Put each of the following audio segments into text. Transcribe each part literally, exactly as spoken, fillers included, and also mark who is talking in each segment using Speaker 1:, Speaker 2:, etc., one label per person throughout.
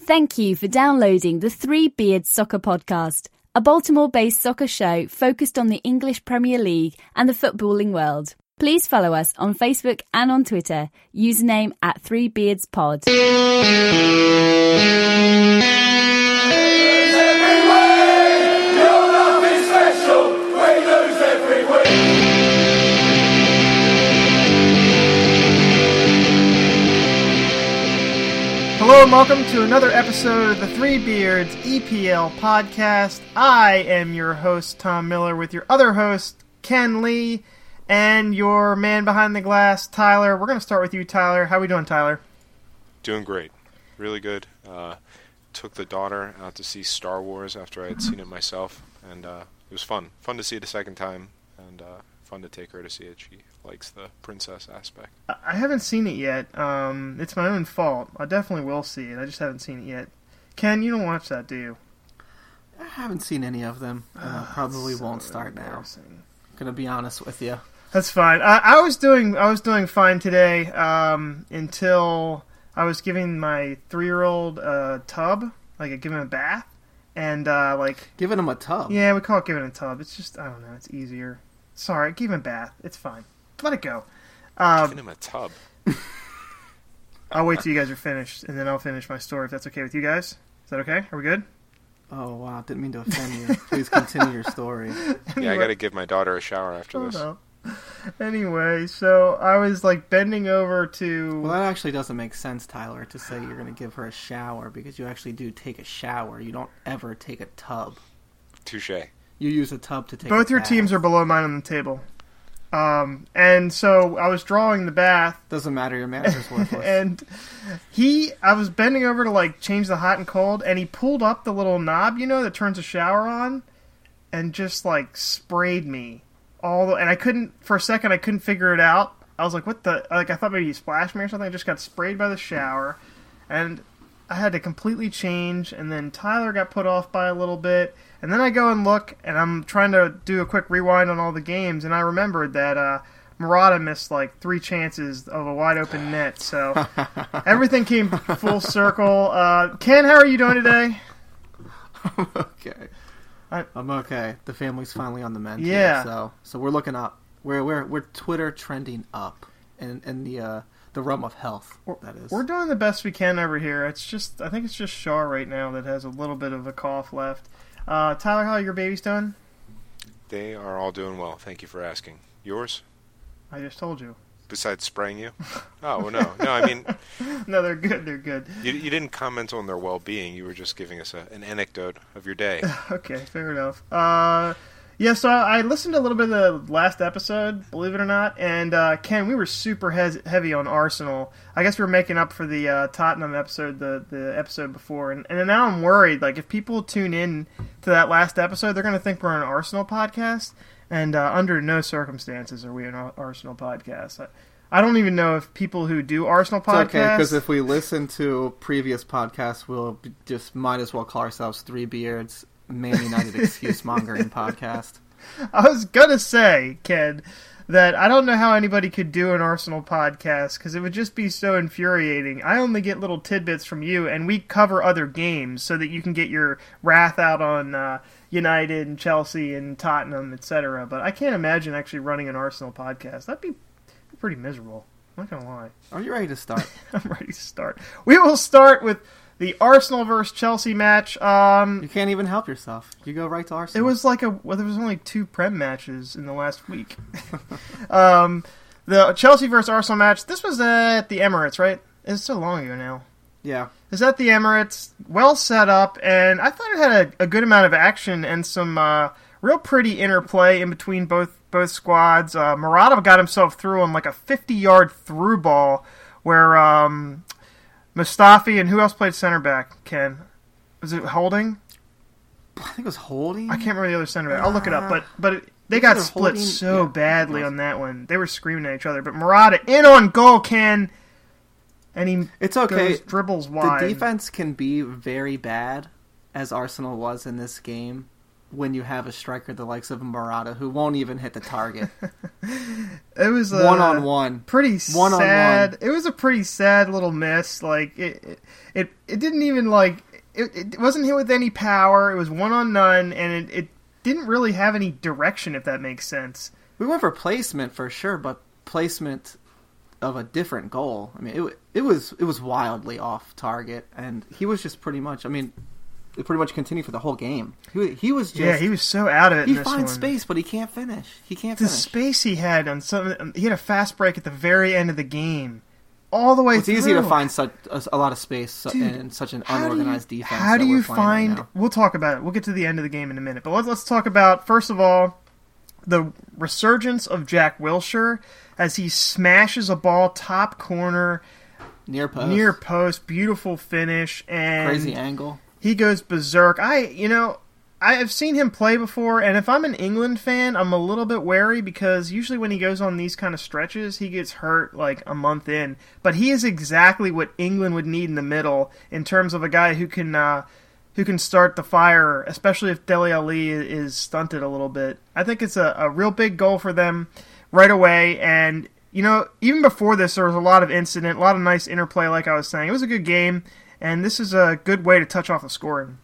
Speaker 1: Thank you for downloading the Three Beards Soccer Podcast, a Baltimore-based soccer show focused on the English Premier League and the footballing world. Please follow us on Facebook and on Twitter, username at Three Beards Pod.
Speaker 2: Hello and welcome to another episode of the Three Beards E P L podcast. I am your host, Tom Miller, with your other host, Ken Lee, and your man behind the glass, Tyler. We're going to start with you, Tyler. How are we doing, Tyler?
Speaker 3: Doing great. Really good. Uh, took the daughter out to see Star Wars after I had seen it myself, and uh, it was fun. Fun to see it a second time, and uh, fun to take her to see it. She likes the princess aspect.
Speaker 2: I haven't seen it yet. Um, it's my own fault. I definitely will see it. I just haven't seen it yet. Ken, you don't watch that, do you?
Speaker 4: I haven't seen any of them, and I probably
Speaker 2: so
Speaker 4: won't start now. Gonna be honest with you.
Speaker 2: That's fine. I, I was doing I was doing fine today um, until I was giving my three-year-old a tub, like a, giving him a bath, and uh, like
Speaker 4: giving him a tub.
Speaker 2: Yeah, we call it giving him a tub. It's just I don't know. It's easier. Sorry, give him a bath. It's fine. Let it go. Um,
Speaker 3: giving him a tub.
Speaker 2: I'll wait till you guys are finished, and then I'll finish my story if that's okay with you guys. Is that okay? Are we good?
Speaker 4: Oh, wow. Didn't mean to offend you. Please continue your story.
Speaker 2: Anyway.
Speaker 3: Yeah, I got to give my daughter a shower after
Speaker 2: Oh,
Speaker 3: this.
Speaker 2: no. Anyway, so I was like bending over to...
Speaker 4: Well, that actually doesn't make sense, Tyler, to say you're going to give her a shower, because you actually do take a shower. You don't ever take a tub.
Speaker 3: Touche.
Speaker 4: You use a tub to take
Speaker 2: Both
Speaker 4: a
Speaker 2: your
Speaker 4: bath.
Speaker 2: teams are below mine on the table. Um, and so I was drawing the bath.
Speaker 4: Doesn't matter, your manager's worthless.
Speaker 2: And he, I was bending over to like change the hot and cold, and he pulled up the little knob, you know, that turns the shower on, and just like sprayed me all the, and I couldn't, for a second I couldn't figure it out. I was like, what the, like I thought maybe he splashed me or something. I just got sprayed by the shower, and I had to completely change, and then Tyler got put off by a little bit. And then I go and look, and I'm trying to do a quick rewind on all the games, and I remembered that uh, Murata missed like three chances of a wide-open net, so everything came full circle. Uh, Ken, how are you doing today?
Speaker 4: I'm okay.
Speaker 2: I,
Speaker 4: I'm okay. The family's finally on the mend.
Speaker 2: Yeah.
Speaker 4: Here, so so we're looking up. We're we're we're Twitter trending up, in in the uh, the realm of health. That is.
Speaker 2: We're doing the best we can over here. It's just I think it's just Shaw right now that has a little bit of a cough left. Uh, Tyler, how are your babies doing?
Speaker 3: They are all doing well. Thank you for asking. Yours?
Speaker 2: I just told you.
Speaker 3: Besides spraying you? Oh, well, no. No, I mean...
Speaker 2: No, they're good. They're good.
Speaker 3: You, you didn't comment on their well-being. You were just giving us a, an anecdote of your day.
Speaker 2: Okay, fair enough. Uh... Yeah, so I listened to a little bit of the last episode, believe it or not, and uh, Ken, we were super he- heavy on Arsenal. I guess we were making up for the uh, Tottenham episode, the, the episode before, and, and now I'm worried. Like, if people tune in to that last episode, they're going to think we're an Arsenal podcast, and uh, under no circumstances are we an Arsenal podcast. I, I don't even know if people who do Arsenal podcasts...
Speaker 4: It's okay, because if we listen to previous podcasts, we'll just might as well call ourselves Three Beards, Man United excuse mongering podcast.
Speaker 2: I was gonna say, Ken, that I don't know how anybody could do an Arsenal podcast because it would just be so infuriating. I only get little tidbits from you, and we cover other games so that you can get your wrath out on uh, United and Chelsea and Tottenham, et cetera. But I can't imagine actually running an Arsenal podcast. That'd be pretty miserable. I'm not gonna lie.
Speaker 4: Are you ready to start?
Speaker 2: I'm ready to start. We will start with the Arsenal versus Chelsea match. Um,
Speaker 4: you can't even help yourself. You go right to Arsenal.
Speaker 2: It was like a well, there was only two Prem matches in the last week. um, the Chelsea versus Arsenal match. This was at the Emirates, right? It's so long ago now.
Speaker 4: Yeah.
Speaker 2: It's at the Emirates. Well set up, and I thought it had a, a good amount of action and some uh, real pretty interplay in between both both squads. Uh, Murata got himself through on like a fifty-yard through ball where. Um, Mustafi and who else played center back, Ken? Was it Holding?
Speaker 4: I think it was Holding.
Speaker 2: I can't remember the other center back. I'll look it up. But but it, they got split
Speaker 4: Holding,
Speaker 2: so
Speaker 4: yeah,
Speaker 2: badly on that one. They were screaming at each other. But Murata in on goal, Ken. And he
Speaker 4: it's okay.
Speaker 2: goes dribbles wide.
Speaker 4: The defense can be very bad, as Arsenal was in this game. when you have a striker the likes of Murata who won't even hit the target.
Speaker 2: It was a
Speaker 4: one on one,
Speaker 2: pretty
Speaker 4: one
Speaker 2: sad.
Speaker 4: on one.
Speaker 2: It was a pretty sad little miss. Like it, it, it, it didn't even like it, it wasn't hit with any power. It was one on none, and it, it didn't really have any direction. If that makes sense.
Speaker 4: We went for placement for sure, but placement of a different goal. I mean, it it was it was wildly off target, and he was just pretty much. I mean. It pretty much continued for the whole game. He he was just
Speaker 2: yeah he was so out of it.
Speaker 4: He
Speaker 2: in this
Speaker 4: finds
Speaker 2: one.
Speaker 4: space, but he can't finish. He can't
Speaker 2: The
Speaker 4: finish.
Speaker 2: space he had on some, he had a fast break at the very end of the game, all the way
Speaker 4: It's
Speaker 2: through.
Speaker 4: easy to find such a, a lot of space
Speaker 2: Dude,
Speaker 4: in such an
Speaker 2: how do you-
Speaker 4: unorganized defense.
Speaker 2: How
Speaker 4: that
Speaker 2: do
Speaker 4: we're
Speaker 2: you
Speaker 4: playing right
Speaker 2: find?
Speaker 4: now.
Speaker 2: We'll talk about it. We'll get to the end of the game in a minute, but let's let's talk about first of all the resurgence of Jack Wilshere as he smashes a ball top corner
Speaker 4: near post,
Speaker 2: near post, beautiful finish, and
Speaker 4: crazy angle?
Speaker 2: he goes berserk. I you know. I have seen him play before, and if I'm an England fan, I'm a little bit wary because usually when he goes on these kind of stretches, he gets hurt like a month in. But he is exactly what England would need in the middle in terms of a guy who can uh, who can start the fire, especially if Dele Alli is stunted a little bit. I think it's a, a real big goal for them right away. And, you know, even before this, there was a lot of incident, a lot of nice interplay, like I was saying. It was a good game, and this is a good way to touch off the scoring.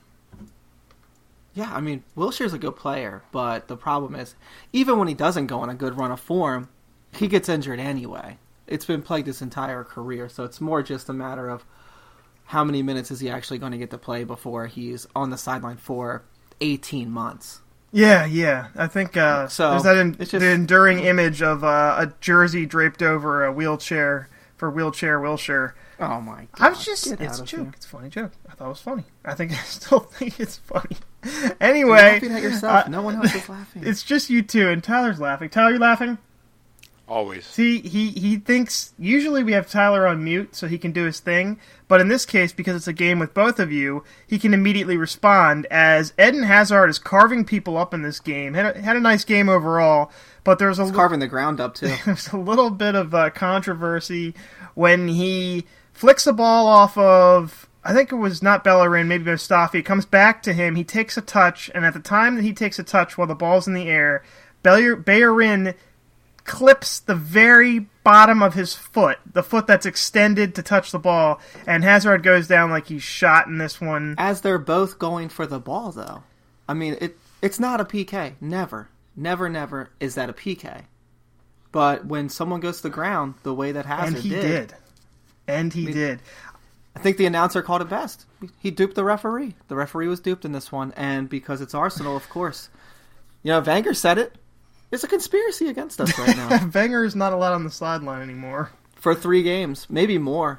Speaker 4: Yeah, I mean, Wilshere's a good player, but the problem is, even when he doesn't go on a good run of form, he gets injured anyway. It's been plagued his entire career, so it's more just a matter of how many minutes is he actually going to get to play before he's on the sideline for eighteen months.
Speaker 2: Yeah, yeah. I think uh,
Speaker 4: So,
Speaker 2: there's that in,
Speaker 4: it's just-
Speaker 2: the enduring image of uh, a jersey draped over a wheelchair for wheelchair Wilshere.
Speaker 4: Oh my god.
Speaker 2: I was just,
Speaker 4: Get
Speaker 2: it's
Speaker 4: out
Speaker 2: a
Speaker 4: of
Speaker 2: joke.
Speaker 4: here.
Speaker 2: It's a funny joke. I thought it was funny. I think, I still think it's funny.
Speaker 4: You're
Speaker 2: Anyway.
Speaker 4: laughing at yourself.
Speaker 2: uh,
Speaker 4: No one else is laughing.
Speaker 2: It's just you two, and Tyler's laughing. Tyler, you laughing?
Speaker 3: Always.
Speaker 2: See, he, he thinks, usually we have Tyler on mute so he can do his thing, but in this case, because it's a game with both of you, he can immediately respond as Eden Hazard is carving people up in this game. Had a, had a nice game overall, but there's a
Speaker 4: He's carving the ground up, too.
Speaker 2: there's a little bit of uh, controversy when he flicks the ball off of, I think it was not Bellerin, maybe Mustafi. It comes back to him. He takes a touch, and at the time that he takes a touch while the ball's in the air, Bellerin clips the very bottom of his foot, the foot that's extended to touch the ball, and Hazard goes down like he's shot in this one.
Speaker 4: As they're both going for the ball, though. I mean, it it's not a P K. Never. Never, never is that a P K. But when someone goes to the ground, the way that Hazard
Speaker 2: And he
Speaker 4: did,
Speaker 2: did. And he
Speaker 4: I mean,
Speaker 2: did.
Speaker 4: I think the announcer called it best. He duped the referee. The referee was duped in this one, and because it's Arsenal, of course. You know, Wenger said it. It's a conspiracy against us right now.
Speaker 2: Wenger is not allowed on the sideline anymore.
Speaker 4: For three games, maybe more.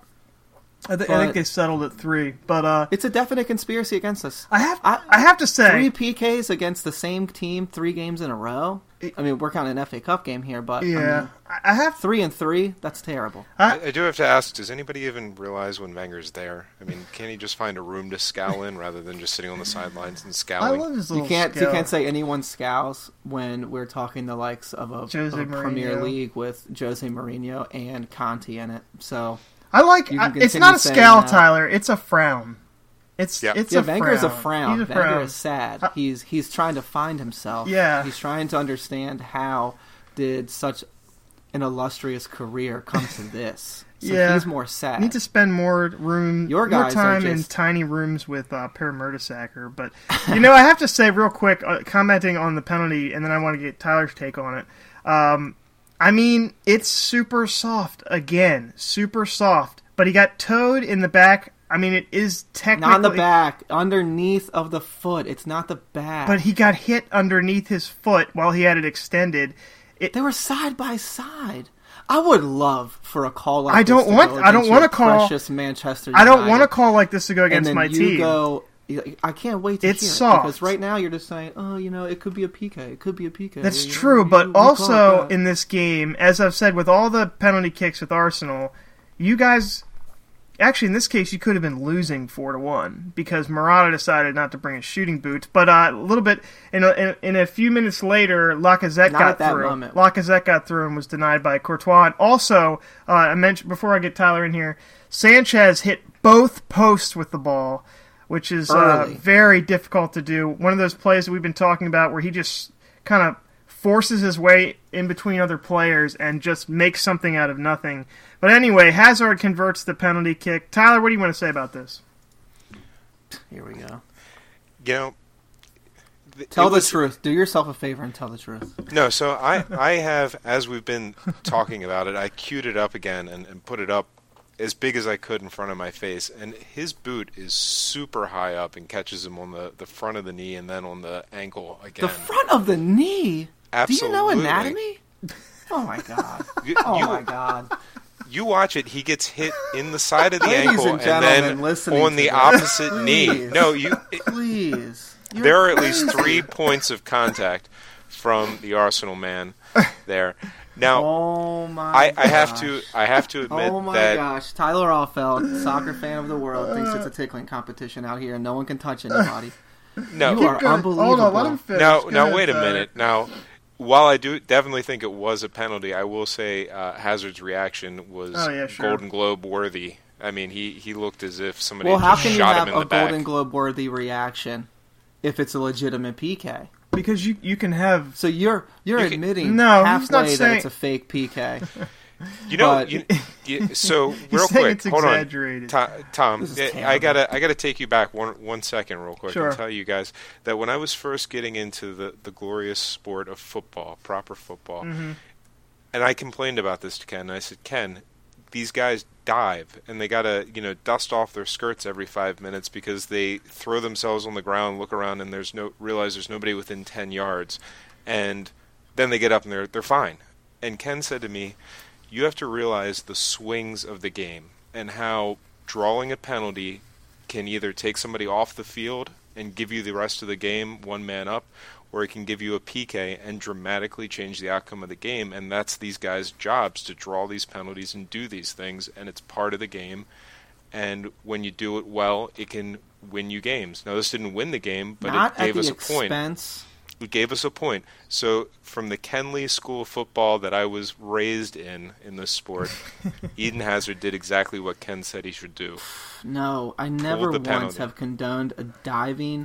Speaker 2: I, th- I
Speaker 4: But-
Speaker 2: think they settled at three, but uh,
Speaker 4: It's a definite conspiracy against us.
Speaker 2: I have
Speaker 4: I-
Speaker 2: I have to say
Speaker 4: Three P Ks against the same team, three games in a row. I mean, we're counting an F A Cup game here, but
Speaker 2: yeah,
Speaker 4: I mean,
Speaker 2: I I have
Speaker 4: three and three, that's terrible.
Speaker 3: I, I do have to ask, does anybody even realize when Wenger's there? I mean, can't he just find a room to scowl in rather than just sitting on the sidelines and
Speaker 2: I
Speaker 3: scowling?
Speaker 2: love his
Speaker 4: You
Speaker 2: little
Speaker 4: can't you
Speaker 2: scowl.
Speaker 4: can't say anyone scowls when we're talking the likes of a,
Speaker 2: Jose
Speaker 4: of a Premier
Speaker 2: Mourinho.
Speaker 4: League with Jose Mourinho and Conte in it. So
Speaker 2: I like
Speaker 4: You
Speaker 2: I,
Speaker 4: can
Speaker 2: it's
Speaker 4: continue
Speaker 2: not a
Speaker 4: saying
Speaker 2: scowl,
Speaker 4: that.
Speaker 2: Tyler. It's a frown. It's
Speaker 3: Yeah.
Speaker 2: it's
Speaker 4: yeah,
Speaker 2: a
Speaker 4: Wenger's
Speaker 2: frown.
Speaker 4: a frown.
Speaker 2: He's a
Speaker 4: Wenger
Speaker 2: frown.
Speaker 4: is sad.
Speaker 2: Uh,
Speaker 4: he's he's trying to find himself.
Speaker 2: Yeah.
Speaker 4: he's trying to understand how did such an illustrious career come to this. So
Speaker 2: Yeah.
Speaker 4: he's more sad.
Speaker 2: Need to spend more room,
Speaker 4: Your
Speaker 2: more
Speaker 4: guys are
Speaker 2: time in
Speaker 4: just-
Speaker 2: tiny rooms with uh, Per Mertesacker. But you know, I have to say real quick, uh, commenting on the penalty, and then I want to get Tyler's take on it. Um, I mean, it's super soft again, super soft. But he got towed in the back. I mean, it is technically
Speaker 4: Not on the back, underneath of the foot. It's not the back.
Speaker 2: but he got hit underneath his foot while he had it extended. It,
Speaker 4: They were side by side. I would love for a call like
Speaker 2: I
Speaker 4: this
Speaker 2: don't
Speaker 4: to
Speaker 2: want-
Speaker 4: go
Speaker 2: I don't
Speaker 4: against
Speaker 2: wanna
Speaker 4: your
Speaker 2: call-
Speaker 4: precious Manchester
Speaker 2: I don't
Speaker 4: United.
Speaker 2: want a call like this to go
Speaker 4: and
Speaker 2: against
Speaker 4: then
Speaker 2: my
Speaker 4: you
Speaker 2: team.
Speaker 4: go. I can't wait to
Speaker 2: It's
Speaker 4: hear
Speaker 2: soft.
Speaker 4: it because right now you're just saying, "Oh, you know, it could be a P K. It could be a P K."
Speaker 2: That's
Speaker 4: You know,
Speaker 2: true,
Speaker 4: you-
Speaker 2: but
Speaker 4: you call it
Speaker 2: also
Speaker 4: that.
Speaker 2: in this game, as I've said, with all the penalty kicks with Arsenal, you guys, actually in this case, you could have been losing four to one because Murata decided not to bring his shooting boots. But uh, a little bit in a, in, in a few minutes later, Lacazette
Speaker 4: Not
Speaker 2: got
Speaker 4: at that
Speaker 2: through.
Speaker 4: moment.
Speaker 2: Lacazette got through and was denied by Courtois. And also, uh, I mentioned before I get Tyler in here, Sanchez hit both posts with the ball. which is uh,
Speaker 4: Early.
Speaker 2: very difficult to do. One of those plays that we've been talking about where he just kind of forces his way in between other players and just makes something out of nothing. But anyway, Hazard converts the penalty kick. Tyler, what do you want to say about this?
Speaker 4: Here we go.
Speaker 3: You know, th-
Speaker 4: Tell
Speaker 3: it
Speaker 4: the
Speaker 3: was-
Speaker 4: truth. Do yourself a favor and tell the truth.
Speaker 3: No, so I, I have, as we've been talking about it, I queued it up again and, and put it up as big as I could in front of my face. And his boot is super high up and catches him on the, the front of the knee and then on the ankle again.
Speaker 4: The front of the knee?
Speaker 3: Absolutely.
Speaker 4: Do you know anatomy? Oh, my God.
Speaker 3: You,
Speaker 4: Oh,
Speaker 3: you-
Speaker 4: my God.
Speaker 3: You watch it, he gets hit in the side of the
Speaker 4: Ladies
Speaker 3: ankle
Speaker 4: and
Speaker 3: and,
Speaker 4: gentlemen
Speaker 3: then
Speaker 4: listening
Speaker 3: on
Speaker 4: to
Speaker 3: the
Speaker 4: this,
Speaker 3: opposite knee.
Speaker 4: please.
Speaker 3: No, you. It,
Speaker 4: Please. You're
Speaker 3: there are at least
Speaker 4: crazy.
Speaker 3: three points of contact from the Arsenal man there. Now,
Speaker 4: Oh, my
Speaker 3: I, I have
Speaker 4: gosh.
Speaker 3: to I have to admit
Speaker 4: Oh my
Speaker 3: that
Speaker 4: gosh, Tyler Allfeld, soccer fan of the world, thinks it's a tickling competition out here and no one can touch anybody.
Speaker 3: no.
Speaker 4: You are
Speaker 2: Good.
Speaker 4: unbelievable.
Speaker 2: Hold on, let him finish.
Speaker 3: Now,
Speaker 2: Go
Speaker 3: now
Speaker 2: ahead,
Speaker 3: wait a
Speaker 2: Tyler.
Speaker 3: minute. Now, while I do definitely think it was a penalty, I will say uh, Hazard's reaction was
Speaker 2: Oh, yeah, sure.
Speaker 3: Golden Globe worthy. I mean, he, he looked as if somebody
Speaker 4: Well,
Speaker 3: had
Speaker 4: how
Speaker 3: just
Speaker 4: can you
Speaker 3: shot
Speaker 4: have
Speaker 3: him in
Speaker 4: a
Speaker 3: the back.
Speaker 4: Golden Globe worthy reaction if it's a legitimate P K?
Speaker 2: Because you you can have...
Speaker 4: So you're you're
Speaker 3: You can-
Speaker 4: admitting
Speaker 2: No, he's not
Speaker 4: halfway that
Speaker 2: saying-
Speaker 4: it's a fake P K.
Speaker 3: You know,
Speaker 4: But-
Speaker 3: you, you, so real
Speaker 2: saying
Speaker 3: quick,
Speaker 2: it's
Speaker 3: hold on,
Speaker 2: exaggerated.
Speaker 3: Tom. Tom
Speaker 4: This is
Speaker 3: I- I
Speaker 4: terrible.
Speaker 3: gotta, I gotta take you back one, one second, real quick,
Speaker 2: Sure.
Speaker 3: and tell you guys that when I was first getting into the, the glorious sport of football, proper football,
Speaker 2: Mm-hmm.
Speaker 3: and I complained about this to Ken. And I said, Ken, these guys dive, and they gotta, you know, dust off their skirts every five minutes because they throw themselves on the ground, look around, and there's no realize there's nobody within ten yards, and then they get up and they're they're fine. And Ken said to me, you have to realize the swings of the game and how drawing a penalty can either take somebody off the field and give you the rest of the game one man up, or it can give you a P K and dramatically change the outcome of the game. And that's these guys' jobs, to draw these penalties and do these things, and it's part of the game. And when you do it well, it can win you games. Now, this didn't win the game, but
Speaker 4: Not
Speaker 3: it gave
Speaker 4: at
Speaker 3: us
Speaker 4: the
Speaker 3: a point.
Speaker 4: expense.
Speaker 3: It gave us a point. So from the Kenley School of Football that I was raised in, in this sport, Eden Hazard did exactly what Ken said he should do.
Speaker 4: No, I never
Speaker 3: the
Speaker 4: once
Speaker 3: penalty.
Speaker 4: have condoned a diving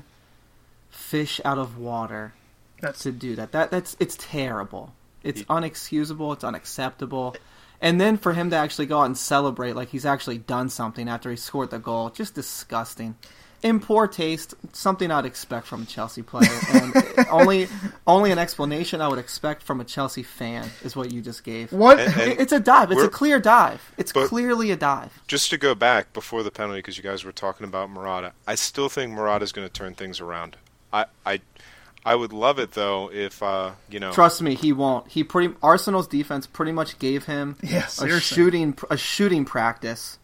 Speaker 4: fish out of water
Speaker 2: That's
Speaker 4: to do that. That that's it's terrible. It's
Speaker 3: He-
Speaker 4: unexcusable. It's unacceptable. And then for him to actually go out and celebrate like he's actually done something after he scored the goal, just disgusting. In poor taste, something I'd expect from a Chelsea player, and only only an explanation I would expect from a Chelsea fan is what you just gave.
Speaker 2: what?
Speaker 3: And- and-
Speaker 4: It- It's a dive. It's a
Speaker 3: We're-
Speaker 4: clear dive. It's
Speaker 3: But-
Speaker 4: clearly a dive.
Speaker 3: Just to go back before the penalty, because you guys were talking about Murata, I still think Murata's going to turn things around. I, I, I would love it though if uh, you know.
Speaker 4: Trust me, he won't. He pretty Arsenal's defense pretty much gave him
Speaker 2: Yeah,
Speaker 4: a
Speaker 2: seriously.
Speaker 4: shooting a shooting practice.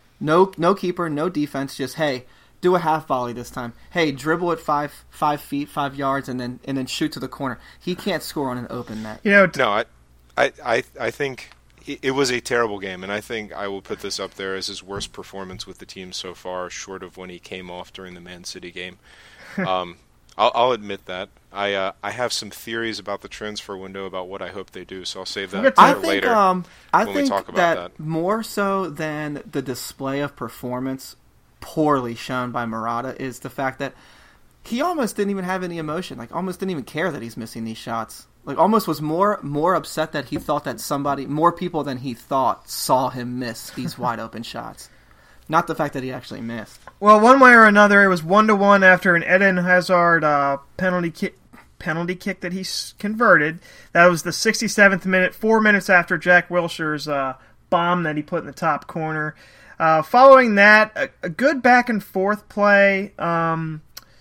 Speaker 4: No no keeper, no defense. Just hey, do a half volley this time. Hey, dribble at five five feet, five yards, and then and then shoot to the corner. He can't score on an open net.
Speaker 2: You know, t-
Speaker 3: No, I, I, I, I think it, it was a terrible game, and I think I will put this up there as his worst performance with the team so far, short of when he came off during the Man City game. Um, I'll, I'll admit that. I, uh, I have some theories about the transfer window about what I hope they do, so I'll save that
Speaker 2: We'll get to
Speaker 3: for
Speaker 4: I
Speaker 2: it
Speaker 4: think
Speaker 3: later.
Speaker 4: um I
Speaker 3: when we
Speaker 4: think
Speaker 3: talk about
Speaker 4: that,
Speaker 3: that.
Speaker 4: more so than the display of performance poorly shown by Murata is the fact that he almost didn't even have any emotion. Like almost didn't even care that he's missing these shots. Like almost was more more upset that he thought that somebody more people than he thought saw him miss these wide open shots. Not the fact that he actually missed.
Speaker 2: well, one way or another, it was one to one after an Eden Hazard uh, penalty kick. Penalty kick that he s- converted. That was the sixty-seventh minute, four minutes after Jack Wilshere's uh, bomb that he put in the top corner. Uh, following that, a, a good back and forth play. Um,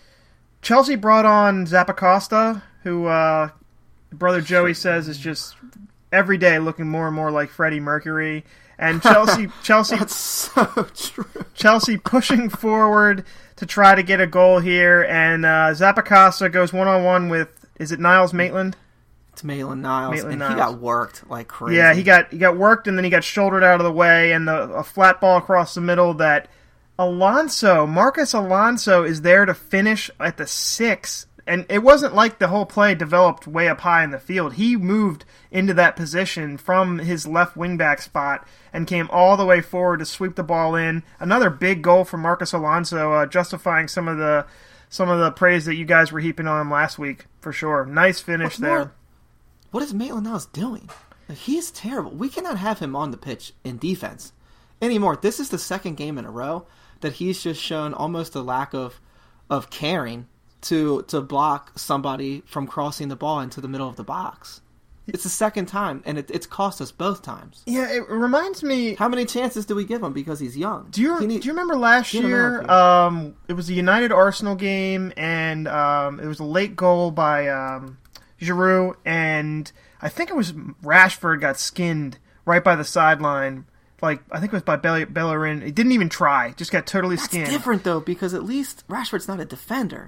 Speaker 2: Chelsea brought on Zappacosta, who uh, brother Joey says is just every day looking more and more like Freddie Mercury. And Chelsea, Chelsea,
Speaker 4: That's so true.
Speaker 2: Chelsea pushing forward to try to get a goal here, and uh, Zappacosta goes one on one with is it Niles Maitland?
Speaker 4: It's Maitland Niles,
Speaker 2: Maitland
Speaker 4: and
Speaker 2: Niles.
Speaker 4: he got worked like crazy.
Speaker 2: Yeah, he got he got worked, and then he got shouldered out of the way, and the, a flat ball across the middle that Alonso, Marcus Alonso, is there to finish at the six. and it wasn't like the whole play developed way up high in the field. He moved into that position from his left wingback spot and came all the way forward to sweep the ball in. Another big goal from Marcos Alonso, uh, justifying some of the some of the praise that you guys were heaping on him last week, for sure. Nice finish
Speaker 4: What
Speaker 2: there.
Speaker 4: more- What is Maitland-Niles doing? Like, he's terrible. We cannot have him on the pitch in defense anymore. This is the second game in a row that he's just shown almost a lack of of caring to to block somebody from crossing the ball into the middle of the box. It's the second time, and it, it's cost us both times.
Speaker 2: Yeah, it reminds me.
Speaker 4: How many chances do we give him because he's young?
Speaker 2: Do you
Speaker 4: He need-
Speaker 2: do you remember last
Speaker 4: Get him
Speaker 2: year?
Speaker 4: out
Speaker 2: Um, it was a United Arsenal game, and um, it was a late goal by um, Giroud, and I think it was Rashford got skinned right by the sideline. Like I think it was by Bell- Bellerin. He didn't even try; just got totally
Speaker 4: That's
Speaker 2: skinned.
Speaker 4: different though, because at least Rashford's not a defender.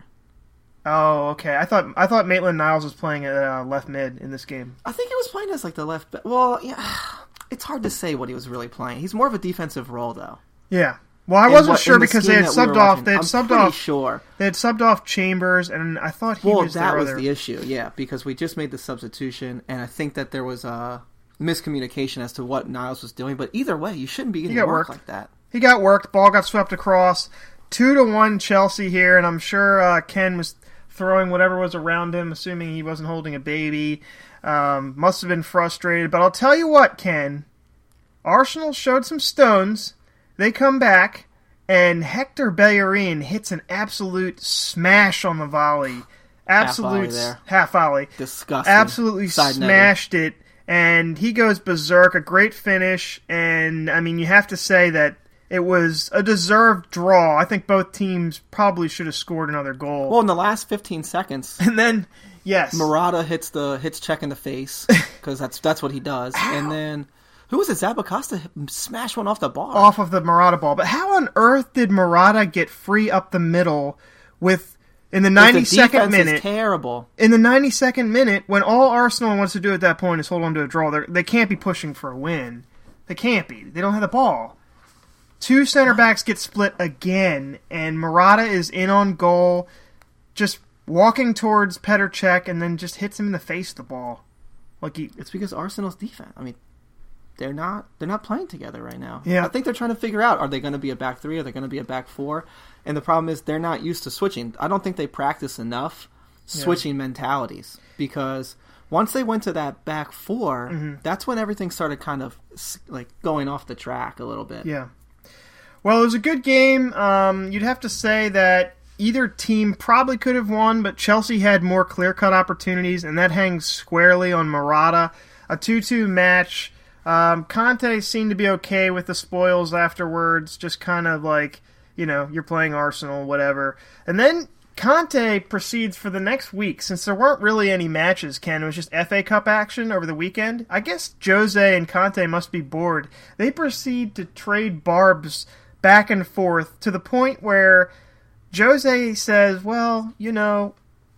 Speaker 2: Oh, okay. I thought I thought Maitland-Niles was playing at uh, left mid in this game.
Speaker 4: I think he was playing as like the left. Ba- well, yeah, it's hard to say what he was really playing. He's more of a defensive role though.
Speaker 2: Yeah. Well, I
Speaker 4: In
Speaker 2: wasn't
Speaker 4: what-
Speaker 2: sure
Speaker 4: in the
Speaker 2: because they
Speaker 4: scheme
Speaker 2: had
Speaker 4: that we were
Speaker 2: subbed off.
Speaker 4: watching.
Speaker 2: They had
Speaker 4: I'm
Speaker 2: subbed
Speaker 4: pretty
Speaker 2: off.
Speaker 4: Sure.
Speaker 2: They had subbed off Chambers, and I thought he
Speaker 4: Well,
Speaker 2: was
Speaker 4: that
Speaker 2: their
Speaker 4: was
Speaker 2: other.
Speaker 4: the issue, yeah, because we just made the substitution, and I think that there was a miscommunication as to what Niles was doing. But either way, you shouldn't be getting
Speaker 2: got
Speaker 4: work
Speaker 2: worked.
Speaker 4: like that.
Speaker 2: He got worked. Ball got swept across. Two to one Chelsea here, and I'm sure uh, Ken was throwing whatever was around him, assuming he wasn't holding a baby. Um, must have been frustrated. But I'll tell you what, Ken. Arsenal showed some stones. They come back, and Hector Bellerin hits an absolute smash on the volley. Absolute
Speaker 4: volley there.
Speaker 2: half volley.
Speaker 4: Disgusting.
Speaker 2: Absolutely
Speaker 4: Side netting.
Speaker 2: smashed it, and he goes berserk. A great finish, and I mean, you have to say that it was a deserved draw. I think both teams probably should have scored another goal.
Speaker 4: Well, in the last fifteen seconds,
Speaker 2: and then, yes,
Speaker 4: Murata hits the hits check in the face because that's that's what he does, and then who was it? Zabacosta smashed one off the bar.
Speaker 2: off of the Murata ball. But how on earth did Murata get free up the middle with in the
Speaker 4: But
Speaker 2: ninety-second
Speaker 4: the defense
Speaker 2: minute?
Speaker 4: is terrible.
Speaker 2: In the ninety-second minute, when all Arsenal wants to do at that point is hold on to a draw, They're, they can't be pushing for a win. They can't be. They don't have the ball. Two center backs get split again, and Murata is in on goal, just walking towards Petr Cech, and then just hits him in the face with the ball. Like he,
Speaker 4: It's because Arsenal's defense. I mean, they're not they're not playing together right now.
Speaker 2: Yeah.
Speaker 4: I think they're trying to figure out, are they going to be a back three? Are they going to be a back four? And the problem is they're not used to switching. I don't think they practice enough switching mentalities, because once they went to that back four,
Speaker 2: Mm-hmm.
Speaker 4: that's when everything started kind of like going off the track a little bit.
Speaker 2: yeah. Well, it was a good game. Um, you'd have to say that either team probably could have won, but Chelsea had more clear-cut opportunities, and that hangs squarely on Murata. A two-two match. Um, Conte seemed to be okay with the spoils afterwards, just kind of like, you know, you're playing Arsenal, whatever. And then Conte proceeds for the next week, since there weren't really any matches, Ken. It was just F A Cup action over the weekend. I guess Jose and Conte must be bored. They proceed to trade barbs back and forth to the point where Jose says, well, you know,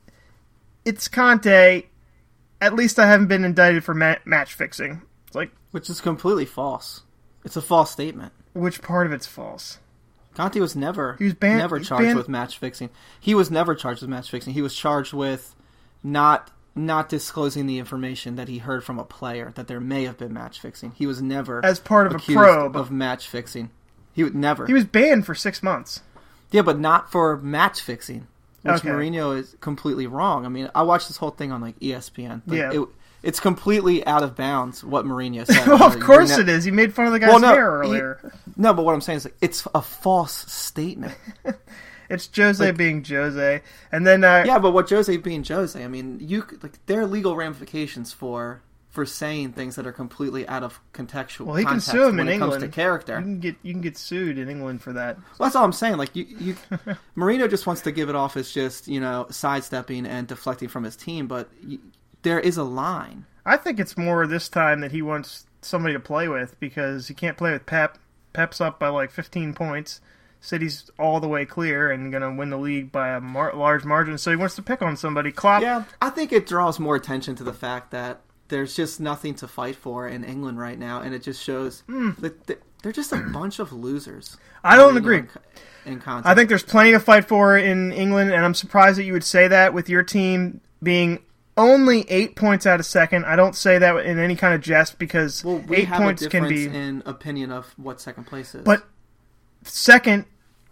Speaker 2: it's Conte. At least I haven't been indicted for ma- match fixing. It's like,
Speaker 4: Which is completely false. It's a false statement.
Speaker 2: which part of it's false?
Speaker 4: Conte was never
Speaker 2: He was banned-
Speaker 4: never
Speaker 2: he was
Speaker 4: charged
Speaker 2: banned-
Speaker 4: with match fixing. He was never charged with match fixing. He was charged with not not disclosing the information that he heard from a player that there may have been match fixing. He was never
Speaker 2: As part of a
Speaker 4: accused
Speaker 2: probe.
Speaker 4: of match fixing. He would never.
Speaker 2: He was banned for six months.
Speaker 4: Yeah, but not for match fixing, which
Speaker 2: Okay.
Speaker 4: Mourinho is completely wrong. I mean, I watched this whole thing on like E S P N. Like,
Speaker 2: Yeah.
Speaker 4: it, it's completely out of bounds what Mourinho said.
Speaker 2: well, of
Speaker 4: You're
Speaker 2: course
Speaker 4: ne-
Speaker 2: it is. He made fun of the guy's
Speaker 4: Well, no,
Speaker 2: hair
Speaker 4: he-
Speaker 2: earlier.
Speaker 4: No, but what I'm saying is like, it's a false statement.
Speaker 2: It's Jose
Speaker 4: like-
Speaker 2: being Jose. And then, uh,
Speaker 4: Yeah, but what Jose being Jose, I mean, you could- like there are legal ramifications for for saying things that are completely out of contextual.
Speaker 2: well, he can
Speaker 4: context
Speaker 2: sue him
Speaker 4: when
Speaker 2: in
Speaker 4: it
Speaker 2: England.
Speaker 4: comes to character.
Speaker 2: You can get you can get sued in England for that.
Speaker 4: Well, that's all I'm saying. Like you, you Marino just wants to give it off as just you know sidestepping and deflecting from his team, but you, there is a line.
Speaker 2: I think it's more this time that he wants somebody to play with because he can't play with Pep. Pep's up by like fifteen points. City's all the way clear and going to win the league by a mar- large margin, so he wants to pick on somebody. Klopp.
Speaker 4: Yeah, I think it draws more attention to the fact that there's just nothing to fight for in England right now, and it just shows
Speaker 2: Hmm.
Speaker 4: that th- They're just a bunch of losers.
Speaker 2: I don't agree.
Speaker 4: In, in
Speaker 2: I think there's plenty to fight for in England, and I'm surprised that you would say that with your team being only eight points out of second. I don't say that in any kind of jest because
Speaker 4: well, we
Speaker 2: eight
Speaker 4: have
Speaker 2: points
Speaker 4: a
Speaker 2: can
Speaker 4: difference
Speaker 2: be
Speaker 4: in opinion of what second place is.
Speaker 2: But second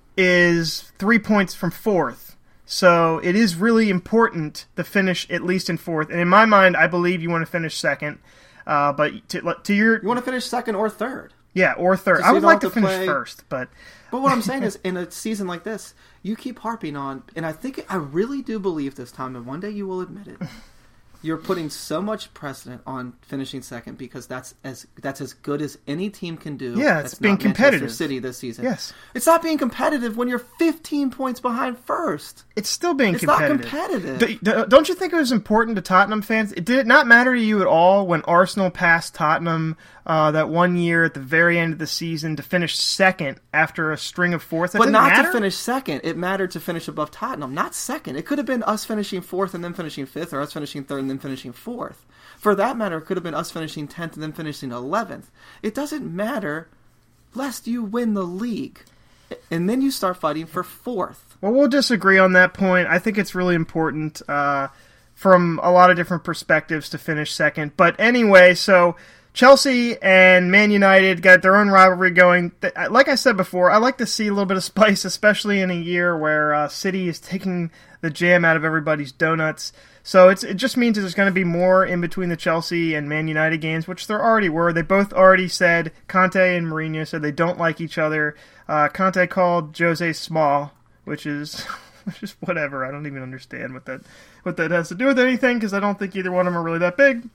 Speaker 2: is three points from fourth. So it is really important to finish at least in fourth. And in my mind, I believe you want to finish second. Uh, but to, to your...
Speaker 4: You want to finish second or third.
Speaker 2: Yeah, or third.
Speaker 4: So
Speaker 2: I would
Speaker 4: you
Speaker 2: like
Speaker 4: don't
Speaker 2: to
Speaker 4: have to
Speaker 2: finish
Speaker 4: play-
Speaker 2: first, but...
Speaker 4: But what I'm saying is, in a season like this, you keep harping on, and I think, I really do believe this time, and one day you will admit it, you're putting so much precedent on finishing second because that's as that's as good as any team can do.
Speaker 2: Yeah, it's
Speaker 4: that's
Speaker 2: being
Speaker 4: not Manchester
Speaker 2: competitive.
Speaker 4: City this season.
Speaker 2: Yes.
Speaker 4: It's not being competitive when you're fifteen points behind first.
Speaker 2: It's still being
Speaker 4: It's
Speaker 2: competitive.
Speaker 4: not competitive.
Speaker 2: D- d- Don't you think it was important to Tottenham fans? Did it not matter to you at all when Arsenal passed Tottenham uh, that one year at the very end of the season to finish second after a string of fourths? That
Speaker 4: But
Speaker 2: didn't
Speaker 4: not
Speaker 2: matter?
Speaker 4: to finish second. It mattered to finish above Tottenham, not second. It could have been us finishing fourth and then finishing fifth, or us finishing third and then finishing fourth. For that matter, it could have been us finishing tenth and then finishing eleventh. It doesn't matter lest you win the league. And then you start fighting for fourth.
Speaker 2: Well, we'll disagree on that point. I think it's really important uh, from a lot of different perspectives to finish second. But anyway, so Chelsea and Man United got their own rivalry going. Like I said before, I like to see a little bit of spice, especially in a year where uh, City is taking the jam out of everybody's donuts. So it's, it just means that there's going to be more in between the Chelsea and Man United games, which there already were. They both already said, Conte and Mourinho said they don't like each other. Uh, Conte called Jose small, which is which is whatever. I don't even understand what that what that has to do with anything because I don't think either one of them are really that big.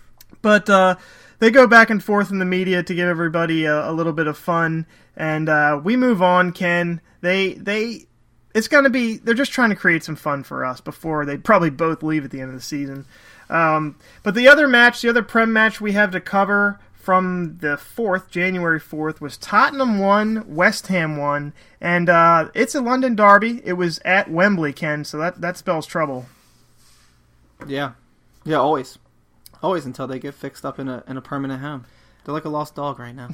Speaker 2: But uh, they go back and forth in the media to give everybody a, a little bit of fun, and uh, we move on. Ken, they they. It's going to be, they're just trying to create some fun for us before they probably both leave at the end of the season. Um, but the other match, the other Prem match we have to cover from the fourth, January fourth, was Tottenham won, West Ham won, and uh, it's a London derby. It was at Wembley, Ken, so that, that spells trouble.
Speaker 4: Yeah. Yeah, always. Always until they get fixed up in a in a permanent home. They're like a lost dog right now.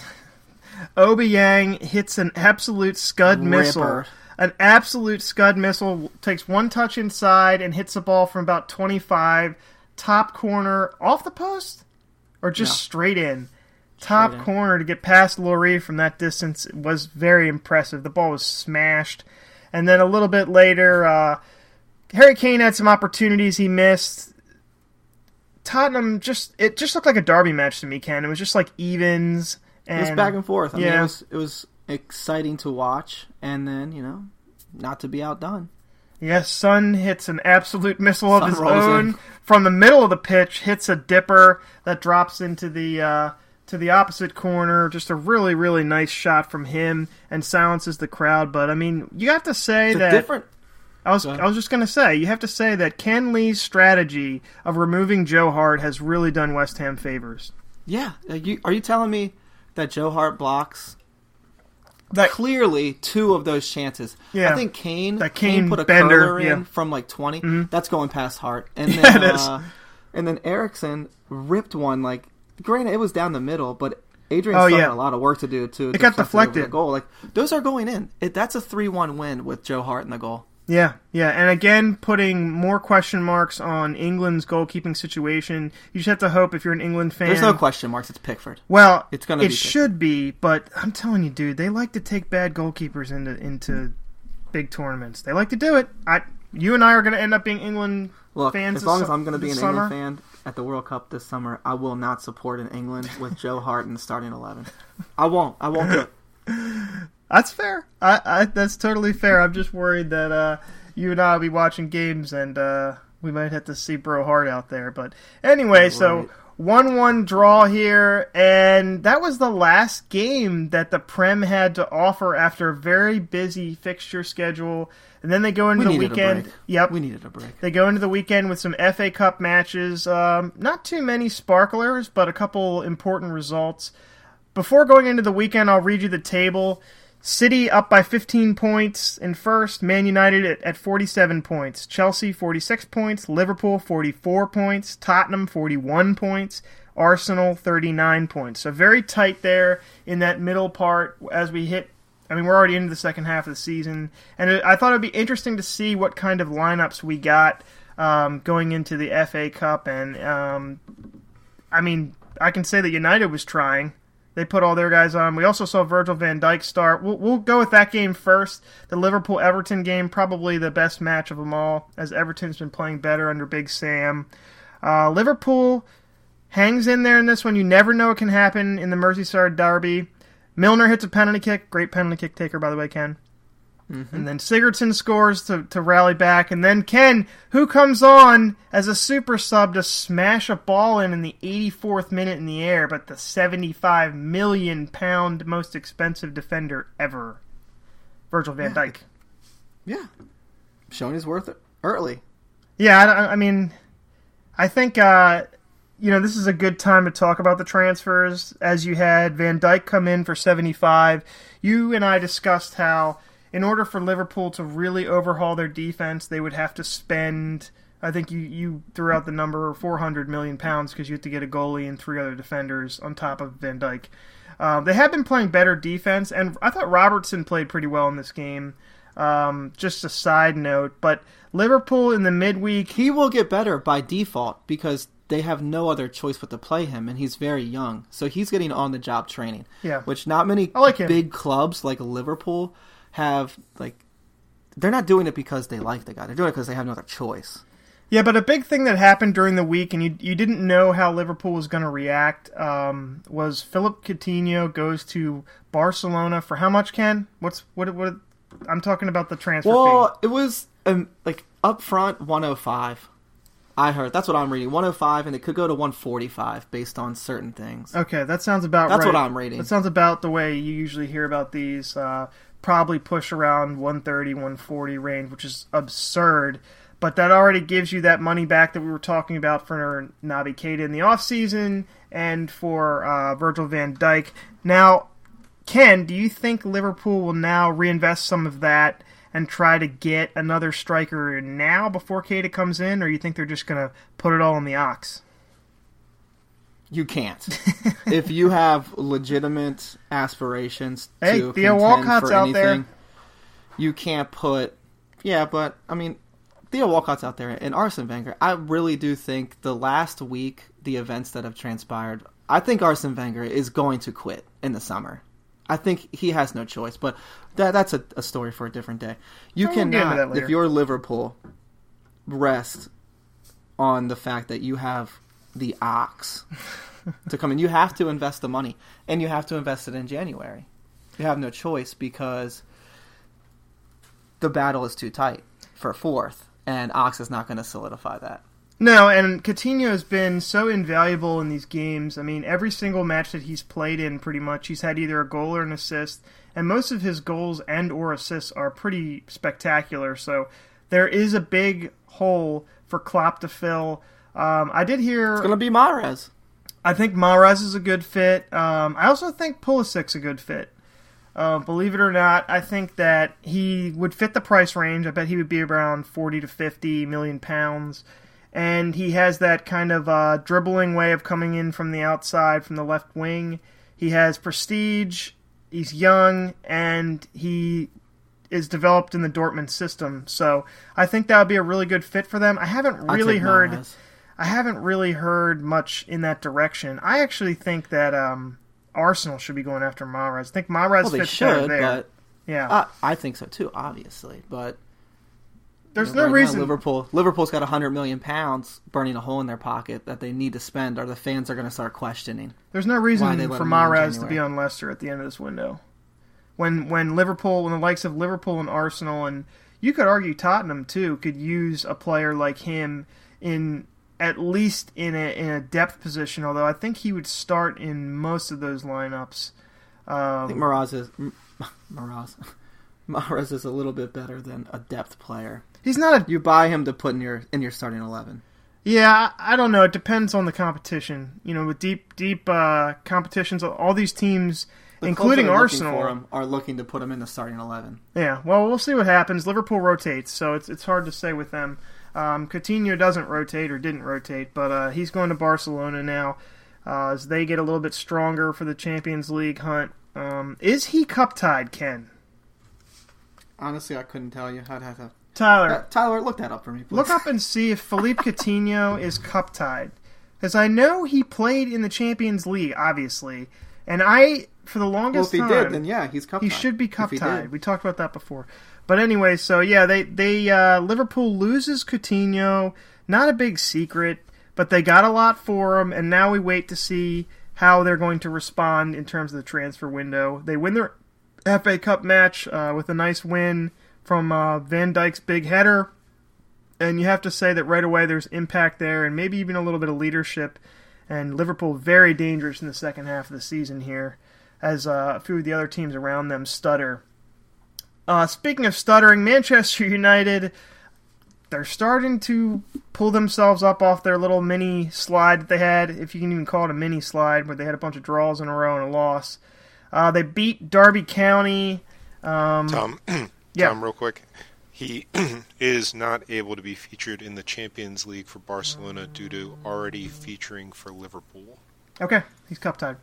Speaker 2: Obiang hits an absolute scud
Speaker 4: Ripper.
Speaker 2: missile. An absolute scud missile, takes one touch inside and hits the ball from about twenty-five, top corner, off the post? Or just
Speaker 4: No.
Speaker 2: straight in? Top
Speaker 4: in.
Speaker 2: corner to get past Lloris from that distance was very impressive. The ball was smashed. And then a little bit later, uh, Harry Kane had some opportunities he missed. Tottenham, just it just looked like a derby match to me, Ken. It was just like evens. And,
Speaker 4: It was back and forth. I
Speaker 2: yeah.
Speaker 4: mean, it was, it was exciting to watch, and then, you know, not to be outdone.
Speaker 2: Yes, Son hits an absolute missile of
Speaker 4: Son
Speaker 2: his
Speaker 4: rolls
Speaker 2: own
Speaker 4: in.
Speaker 2: from the middle of the pitch, hits a dipper that drops into the uh, to the opposite corner. Just a really, really nice shot from him and silences the crowd. But I mean, you have to say
Speaker 4: It's a
Speaker 2: that
Speaker 4: different...
Speaker 2: I was
Speaker 4: Go ahead.
Speaker 2: I was just going to say you have to say that Ken Lee's strategy of removing Joe Hart has really done West Ham favors.
Speaker 4: Yeah. Are you, are you telling me that Joe Hart blocks
Speaker 2: That
Speaker 4: clearly two of those chances?
Speaker 2: Yeah.
Speaker 4: I think Kane,
Speaker 2: That Kane
Speaker 4: put a
Speaker 2: bender,
Speaker 4: curler in
Speaker 2: yeah.
Speaker 4: from like twenty.
Speaker 2: Mhm.
Speaker 4: That's going past Hart. And then,
Speaker 2: Yeah, it is.
Speaker 4: Uh, and then Eriksson ripped one. Like, granted, it was down the middle, but Adrian
Speaker 2: Oh,
Speaker 4: still
Speaker 2: yeah.
Speaker 4: had a lot of work to do to
Speaker 2: It got
Speaker 4: deflect over
Speaker 2: deflected.
Speaker 4: the goal. Like, those are going in. It, that's a three one win with Joe Hart in the goal.
Speaker 2: Yeah, yeah, and again, putting more question marks on England's goalkeeping situation. You just have to hope if you're an England fan.
Speaker 4: There's no question marks. It's Pickford.
Speaker 2: Well,
Speaker 4: It's gonna
Speaker 2: it
Speaker 4: be Pickford.
Speaker 2: should be, but I'm telling you, dude, they like to take bad goalkeepers into into big tournaments. They like to do it. I, you and I are going to end up being England
Speaker 4: Look,
Speaker 2: fans.
Speaker 4: as long
Speaker 2: this
Speaker 4: as I'm going to be
Speaker 2: this
Speaker 4: an
Speaker 2: summer.
Speaker 4: England fan at the World Cup this summer, I will not support an England with Joe Hart in the starting eleven. I won't. I won't do it.
Speaker 2: That's fair. I, I that's totally fair. I'm just worried that uh, you and I will be watching games and uh, we might have to see Bro Hart out there. But anyway,
Speaker 4: Right.
Speaker 2: so one one draw here, and that was the last game that the Prem had to offer after a very busy fixture schedule. And then they go into
Speaker 4: We
Speaker 2: the
Speaker 4: needed a
Speaker 2: weekend.
Speaker 4: break.
Speaker 2: Yep.
Speaker 4: We needed a break.
Speaker 2: They go into the weekend with some F A Cup matches. Um, not too many sparklers, but a couple important results. Before going into the weekend, I'll read you the table. City up by fifteen points in first. Man United at, at forty-seven points. Chelsea forty-six points. Liverpool forty-four points. Tottenham forty-one points. Arsenal thirty-nine points. So very tight there in that middle part as we hit. I mean, we're already into the second half of the season. And it, I thought it would be interesting to see what kind of lineups we got um, going into the F A Cup. And, um, I mean, I can say that United was trying. They put all their guys on. We also saw Virgil van Dijk start. We'll, we'll go with that game first. The Liverpool-Everton game, probably the best match of them all, as Everton's been playing better under Big Sam. Uh, Liverpool hangs in there in this one. You never know what can happen in the Merseyside derby. Milner hits a penalty kick. Great penalty kick taker, by the way, Ken. Mm-hmm. And then Sigurdsson scores to, to rally back. And then Ken, who comes on as a super sub to smash a ball in in the eighty-fourth minute in the air, but the seventy-five million pound most expensive defender ever, Virgil van
Speaker 4: yeah.
Speaker 2: Dijk.
Speaker 4: Yeah. Showing his worth early.
Speaker 2: Yeah, I, I mean, I think, uh, you know, this is a good time to talk about the transfers, as you had Van Dijk come in for seventy-five. You and I discussed how in order for Liverpool to really overhaul their defense, they would have to spend, I think you, you threw out the number, four hundred million pounds because you have to get a goalie and three other defenders on top of Van Dijk. Um, they have been playing better defense, and I thought Robertson played pretty well in this game. Um, just a side note, but Liverpool in the midweek...
Speaker 4: He will get better by default because they have no other choice but to play him, and he's very young. So he's getting on-the-job training,
Speaker 2: yeah.
Speaker 4: which not many
Speaker 2: I like him.
Speaker 4: big clubs like Liverpool have, like, they're not doing it because they like the guy. They're doing it because they have no other choice.
Speaker 2: Yeah, but a big thing that happened during the week, and you you didn't know how Liverpool was going to react, um, was Philip Coutinho goes to Barcelona for how much, Ken? What's what? What? I'm talking about the transfer
Speaker 4: well,
Speaker 2: fee.
Speaker 4: it was um, like up front one oh five. I heard that's what I'm reading, one oh five, and it could go to one forty-five based on certain things.
Speaker 2: Okay, that sounds about
Speaker 4: that's
Speaker 2: right.
Speaker 4: That's what I'm reading.
Speaker 2: That sounds about the way you usually hear about these. Uh, probably push around one thirty, one forty range, which is absurd. But that already gives you that money back that we were talking about for Naby Keita in the offseason and for uh, Virgil van Dijk. Now, Ken, do you think Liverpool will now reinvest some of that and try to get another striker now before Keita comes in, or you think they're just going to put it all on the ox?
Speaker 4: You can't. If you have legitimate aspirations
Speaker 2: hey,
Speaker 4: to
Speaker 2: Theo
Speaker 4: contend
Speaker 2: Walcott's
Speaker 4: for
Speaker 2: out
Speaker 4: anything,
Speaker 2: there.
Speaker 4: You can't put... Yeah, but, I mean, Theo Walcott's out there, and Arsene Wenger. I really do think the last week, the events that have transpired, I think Arsene Wenger is going to quit in the summer. I think he has no choice, but that that's a, a story for a different day. You
Speaker 2: We'll
Speaker 4: cannot, if you're Liverpool, rest on the fact that you have the ox to come in. You have to invest the money, and you have to invest it in January. You have no choice because the battle is too tight for fourth, and Ox is not going to solidify that.
Speaker 2: No, and Coutinho has been so invaluable in these games. I mean, every single match that he's played in, pretty much, he's had either a goal or an assist, and most of his goals and or assists are pretty spectacular, so there is a big hole for Klopp to fill. Um, I did hear...
Speaker 4: It's going to be Mahrez.
Speaker 2: I think Mahrez is a good fit. Um, I also think Pulisic's a good fit. Uh, believe it or not, I think that he would fit the price range. I bet he would be around forty to fifty million pounds. And he has that kind of uh, dribbling way of coming in from the outside, from the left wing. He has prestige, he's young, and he is developed in the Dortmund system. So I think that would be a really good fit for them. I haven't really heard... Mahrez. I haven't really heard much in that direction. I actually think that um, Arsenal should be going after Mahrez. I think Mahrez
Speaker 4: well,
Speaker 2: fits
Speaker 4: should,
Speaker 2: better there.
Speaker 4: But
Speaker 2: yeah,
Speaker 4: uh, I think so too. Obviously, but
Speaker 2: there's
Speaker 4: you know,
Speaker 2: no
Speaker 4: right
Speaker 2: reason
Speaker 4: now, Liverpool. Liverpool's got a hundred million pounds burning a hole in their pocket that they need to spend, or the fans are going to start questioning.
Speaker 2: There's no reason for Mahrez to be
Speaker 4: January.
Speaker 2: on Leicester at the end of this window. When when Liverpool, when the likes of Liverpool and Arsenal, and you could argue Tottenham too, could use a player like him in. At least in a in a depth position, although I think he would start in most of those lineups. Um,
Speaker 4: I think Mahrez is Mahrez. Mahrez is a little bit better than a depth player.
Speaker 2: He's not a.
Speaker 4: You buy him to put in your in your starting eleven.
Speaker 2: Yeah, I, I don't know. It depends on the competition. You know, with deep deep uh, competitions, all these teams
Speaker 4: The
Speaker 2: including
Speaker 4: clubs that are
Speaker 2: Arsenal.
Speaker 4: looking for him are looking to put him in the starting eleven.
Speaker 2: Yeah, well, we'll see what happens. Liverpool rotates, so it's it's hard to say with them. Um, Coutinho doesn't rotate or didn't rotate, but uh, he's going to Barcelona now uh, as they get a little bit stronger for the Champions League hunt. Um, is he cup-tied, Ken?
Speaker 4: Honestly, I couldn't tell you. I'd have to...
Speaker 2: Tyler,
Speaker 4: Uh, Tyler, look that up for me, please.
Speaker 2: look up and see if Philippe Coutinho is cup-tied. Because I know he played in the Champions League, obviously, and I, for the
Speaker 4: Well,
Speaker 2: longest
Speaker 4: if he
Speaker 2: time...
Speaker 4: did, then yeah, he's cup
Speaker 2: He
Speaker 4: tied.
Speaker 2: should be
Speaker 4: If
Speaker 2: cup
Speaker 4: he
Speaker 2: tied.
Speaker 4: did.
Speaker 2: We talked about that before. But anyway, so yeah, they they uh, Liverpool loses Coutinho. Not a big secret, but they got a lot for him, and now we wait to see how they're going to respond in terms of the transfer window. They win their F A Cup match uh, with a nice win from uh, Van Dijk's big header, and you have to say that right away there's impact there, and maybe even a little bit of leadership. And Liverpool very dangerous in the second half of the season here, as uh, a few of the other teams around them stutter. Uh, speaking of stuttering, Manchester United, they're starting to pull themselves up off their little mini slide that they had, if you can even call it a mini slide, where they had a bunch of draws in a row and a loss. Uh, they beat Derby County. Um,
Speaker 3: Tom,
Speaker 2: yeah.
Speaker 3: Tom, real quick. He is not able to be featured in the Champions League for Barcelona due to already featuring for Liverpool.
Speaker 2: Okay, he's cup tied.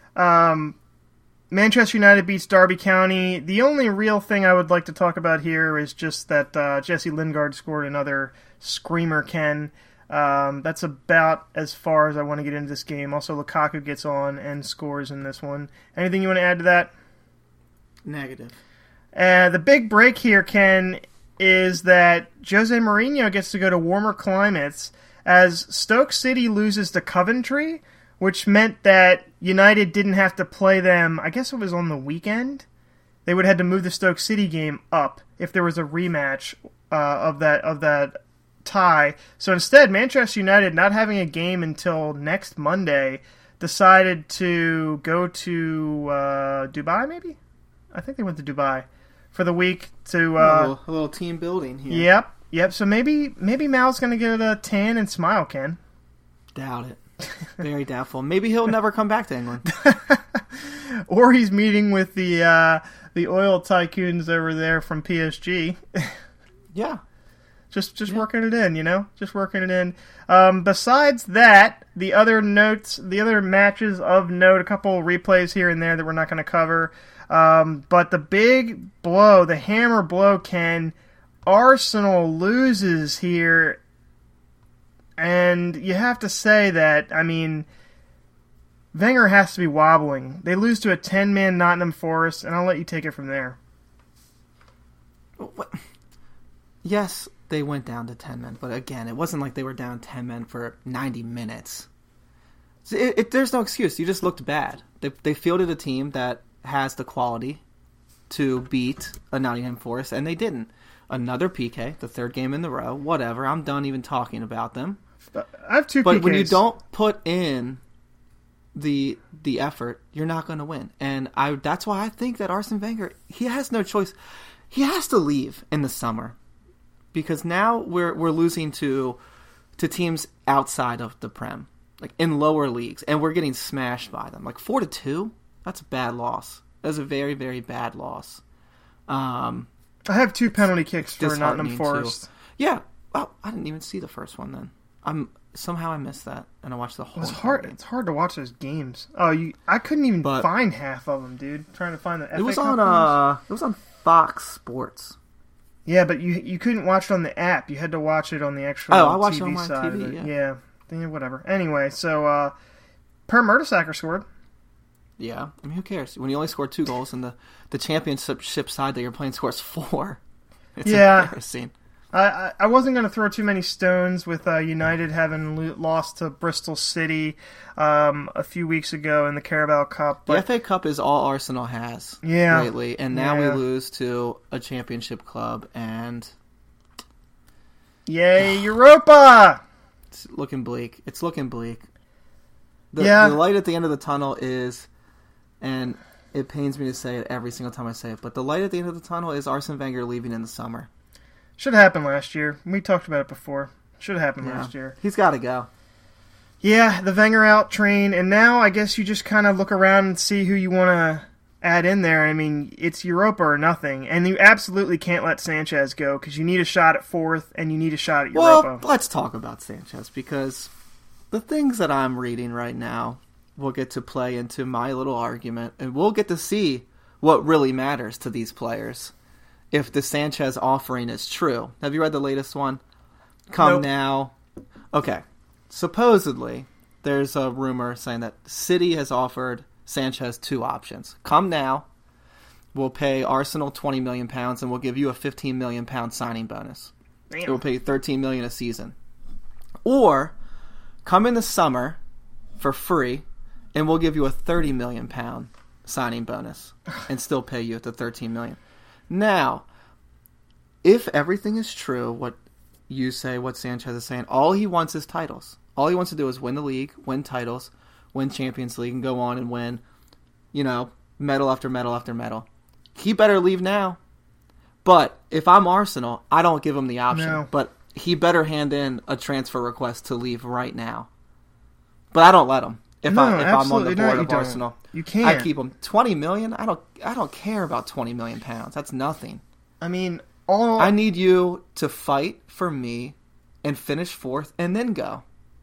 Speaker 2: Um, Manchester United beats Derby County. The only real thing I would like to talk about here is just that uh, Jesse Lingard scored another screamer, Ken. Um, that's about as far as I want to get into this game. Also, Lukaku gets on and scores in this one. Anything you want to add to that?
Speaker 4: Negative.
Speaker 2: Uh, the big break here, Ken, is that Jose Mourinho gets to go to warmer climates as Stoke City loses to Coventry, which meant that United didn't have to play them, I guess it was on the weekend. They would have had to move the Stoke City game up if there was a rematch uh, of that of that tie. So instead, Manchester United, not having a game until next Monday, decided to go to uh, Dubai, maybe? I think they went to Dubai for the week to... Uh,
Speaker 4: a, little, a little team building here.
Speaker 2: Yep, yep. So maybe maybe Mal's going to get a tan and smile, Ken.
Speaker 4: Doubt it. Very doubtful. Maybe he'll never come back to England.
Speaker 2: Or he's meeting with the uh, the oil tycoons over there from P S G.
Speaker 4: Yeah.
Speaker 2: Just just
Speaker 4: Yeah.
Speaker 2: working it in, you know? Just working it in. Um, besides that, the other notes, the other matches of note, a couple replays here and there that we're not going to cover. Um, but the big blow, the hammer blow, Ken, Arsenal loses here. And you have to say that, I mean, Wenger has to be wobbling. They lose to a ten-man Nottingham Forest, and I'll let you take it from there.
Speaker 4: What? Yes, they went down to ten men, but again, it wasn't like they were down ten men for ninety minutes. It, it, there's no excuse. You just looked bad. They, they fielded a team that has the quality to beat a Nottingham Forest, and they didn't. Another P K, the third game in the row, whatever. I'm done even talking about them.
Speaker 2: I have two
Speaker 4: But
Speaker 2: P Ks.
Speaker 4: when you don't put in the the effort, you're not going to win. And I that's why I think that Arsene Wenger, he has no choice. He has to leave in the summer because now we're we're losing to to teams outside of the Prem, like in lower leagues, and we're getting smashed by them. Like four to two, that's a bad loss. That's a very very bad loss. Um,
Speaker 2: I have two penalty kicks for Nottingham
Speaker 4: disheartening,
Speaker 2: Forest.
Speaker 4: too. Yeah. Well, I didn't even see the first one then. I'm somehow I missed that, and I watched the whole.
Speaker 2: It's
Speaker 4: entire
Speaker 2: hard.
Speaker 4: game.
Speaker 2: It's hard to watch those games. Oh, you! I couldn't even
Speaker 4: But-
Speaker 2: find half of them, dude. Trying to find the. F A
Speaker 4: It was
Speaker 2: Cup
Speaker 4: on.
Speaker 2: games.
Speaker 4: Uh, it was on Fox Sports.
Speaker 2: Yeah, but you you couldn't watch it on the app. You had to watch it on the actual
Speaker 4: Oh, I watched
Speaker 2: T V
Speaker 4: it on my
Speaker 2: side
Speaker 4: T V,
Speaker 2: of it.
Speaker 4: yeah.
Speaker 2: Yeah, yeah, whatever. Anyway, so uh, Per Mertesacker scored.
Speaker 4: Yeah, I mean, who cares when you only score two goals and the the championship side that you're playing scores four? It's
Speaker 2: Yeah.
Speaker 4: embarrassing.
Speaker 2: I, I I wasn't going to throw too many stones with uh, United having lo- lost to Bristol City um, a few weeks ago in the Carabao Cup.
Speaker 4: The
Speaker 2: But
Speaker 4: F A Cup is all Arsenal has
Speaker 2: Yeah.
Speaker 4: lately, and now
Speaker 2: Yeah.
Speaker 4: we lose to a championship club, and
Speaker 2: yay, Europa!
Speaker 4: it's looking bleak. It's looking bleak. The,
Speaker 2: Yeah.
Speaker 4: the light at the end of the tunnel is, and it pains me to say it every single time I say it, but the light at the end of the tunnel is Arsene Wenger leaving in the summer.
Speaker 2: Should have happened last year. We talked about it before. Should have happened
Speaker 4: Yeah.
Speaker 2: last year.
Speaker 4: He's got to go.
Speaker 2: Yeah, the Wenger out train, and now I guess you just kind of look around and see who you want to add in there, I mean, it's Europa or nothing, and you absolutely can't let Sanchez go because you need a shot at fourth and you need a shot at Europa.
Speaker 4: Well, let's talk about Sanchez because the things that I'm reading right now will get to play into my little argument, and we'll get to see what really matters to these players if the Sanchez offering is true. Have you read the latest one? Come
Speaker 2: Nope.
Speaker 4: now. Okay. Supposedly, there's a rumor saying that City has offered Sanchez two options. Come now, we'll pay Arsenal twenty million pounds and we'll give you a fifteen million pound signing bonus.
Speaker 2: Damn.
Speaker 4: It will pay thirteen million a season. Or come in the summer for free and we'll give you a thirty million pound signing bonus and still pay you at the thirteen million. Now, if everything is true, what you say, what Sanchez is saying, all he wants is titles. All he wants to do is win the league, win titles, win Champions League, and go on and win, you know, medal after medal after medal. He better leave now. But if I'm Arsenal, I don't give him the option.
Speaker 2: No.
Speaker 4: But he better hand in a transfer request to leave right now. But I don't let him. If,
Speaker 2: No,
Speaker 4: I, if I'm on the
Speaker 2: absolutely
Speaker 4: board
Speaker 2: not, you
Speaker 4: of
Speaker 2: don't.
Speaker 4: Arsenal,
Speaker 2: You can't.
Speaker 4: I keep him. twenty million? I don't. I don't care about twenty million pounds. That's nothing.
Speaker 2: I mean, all
Speaker 4: I need you to fight for me and finish fourth, and then go.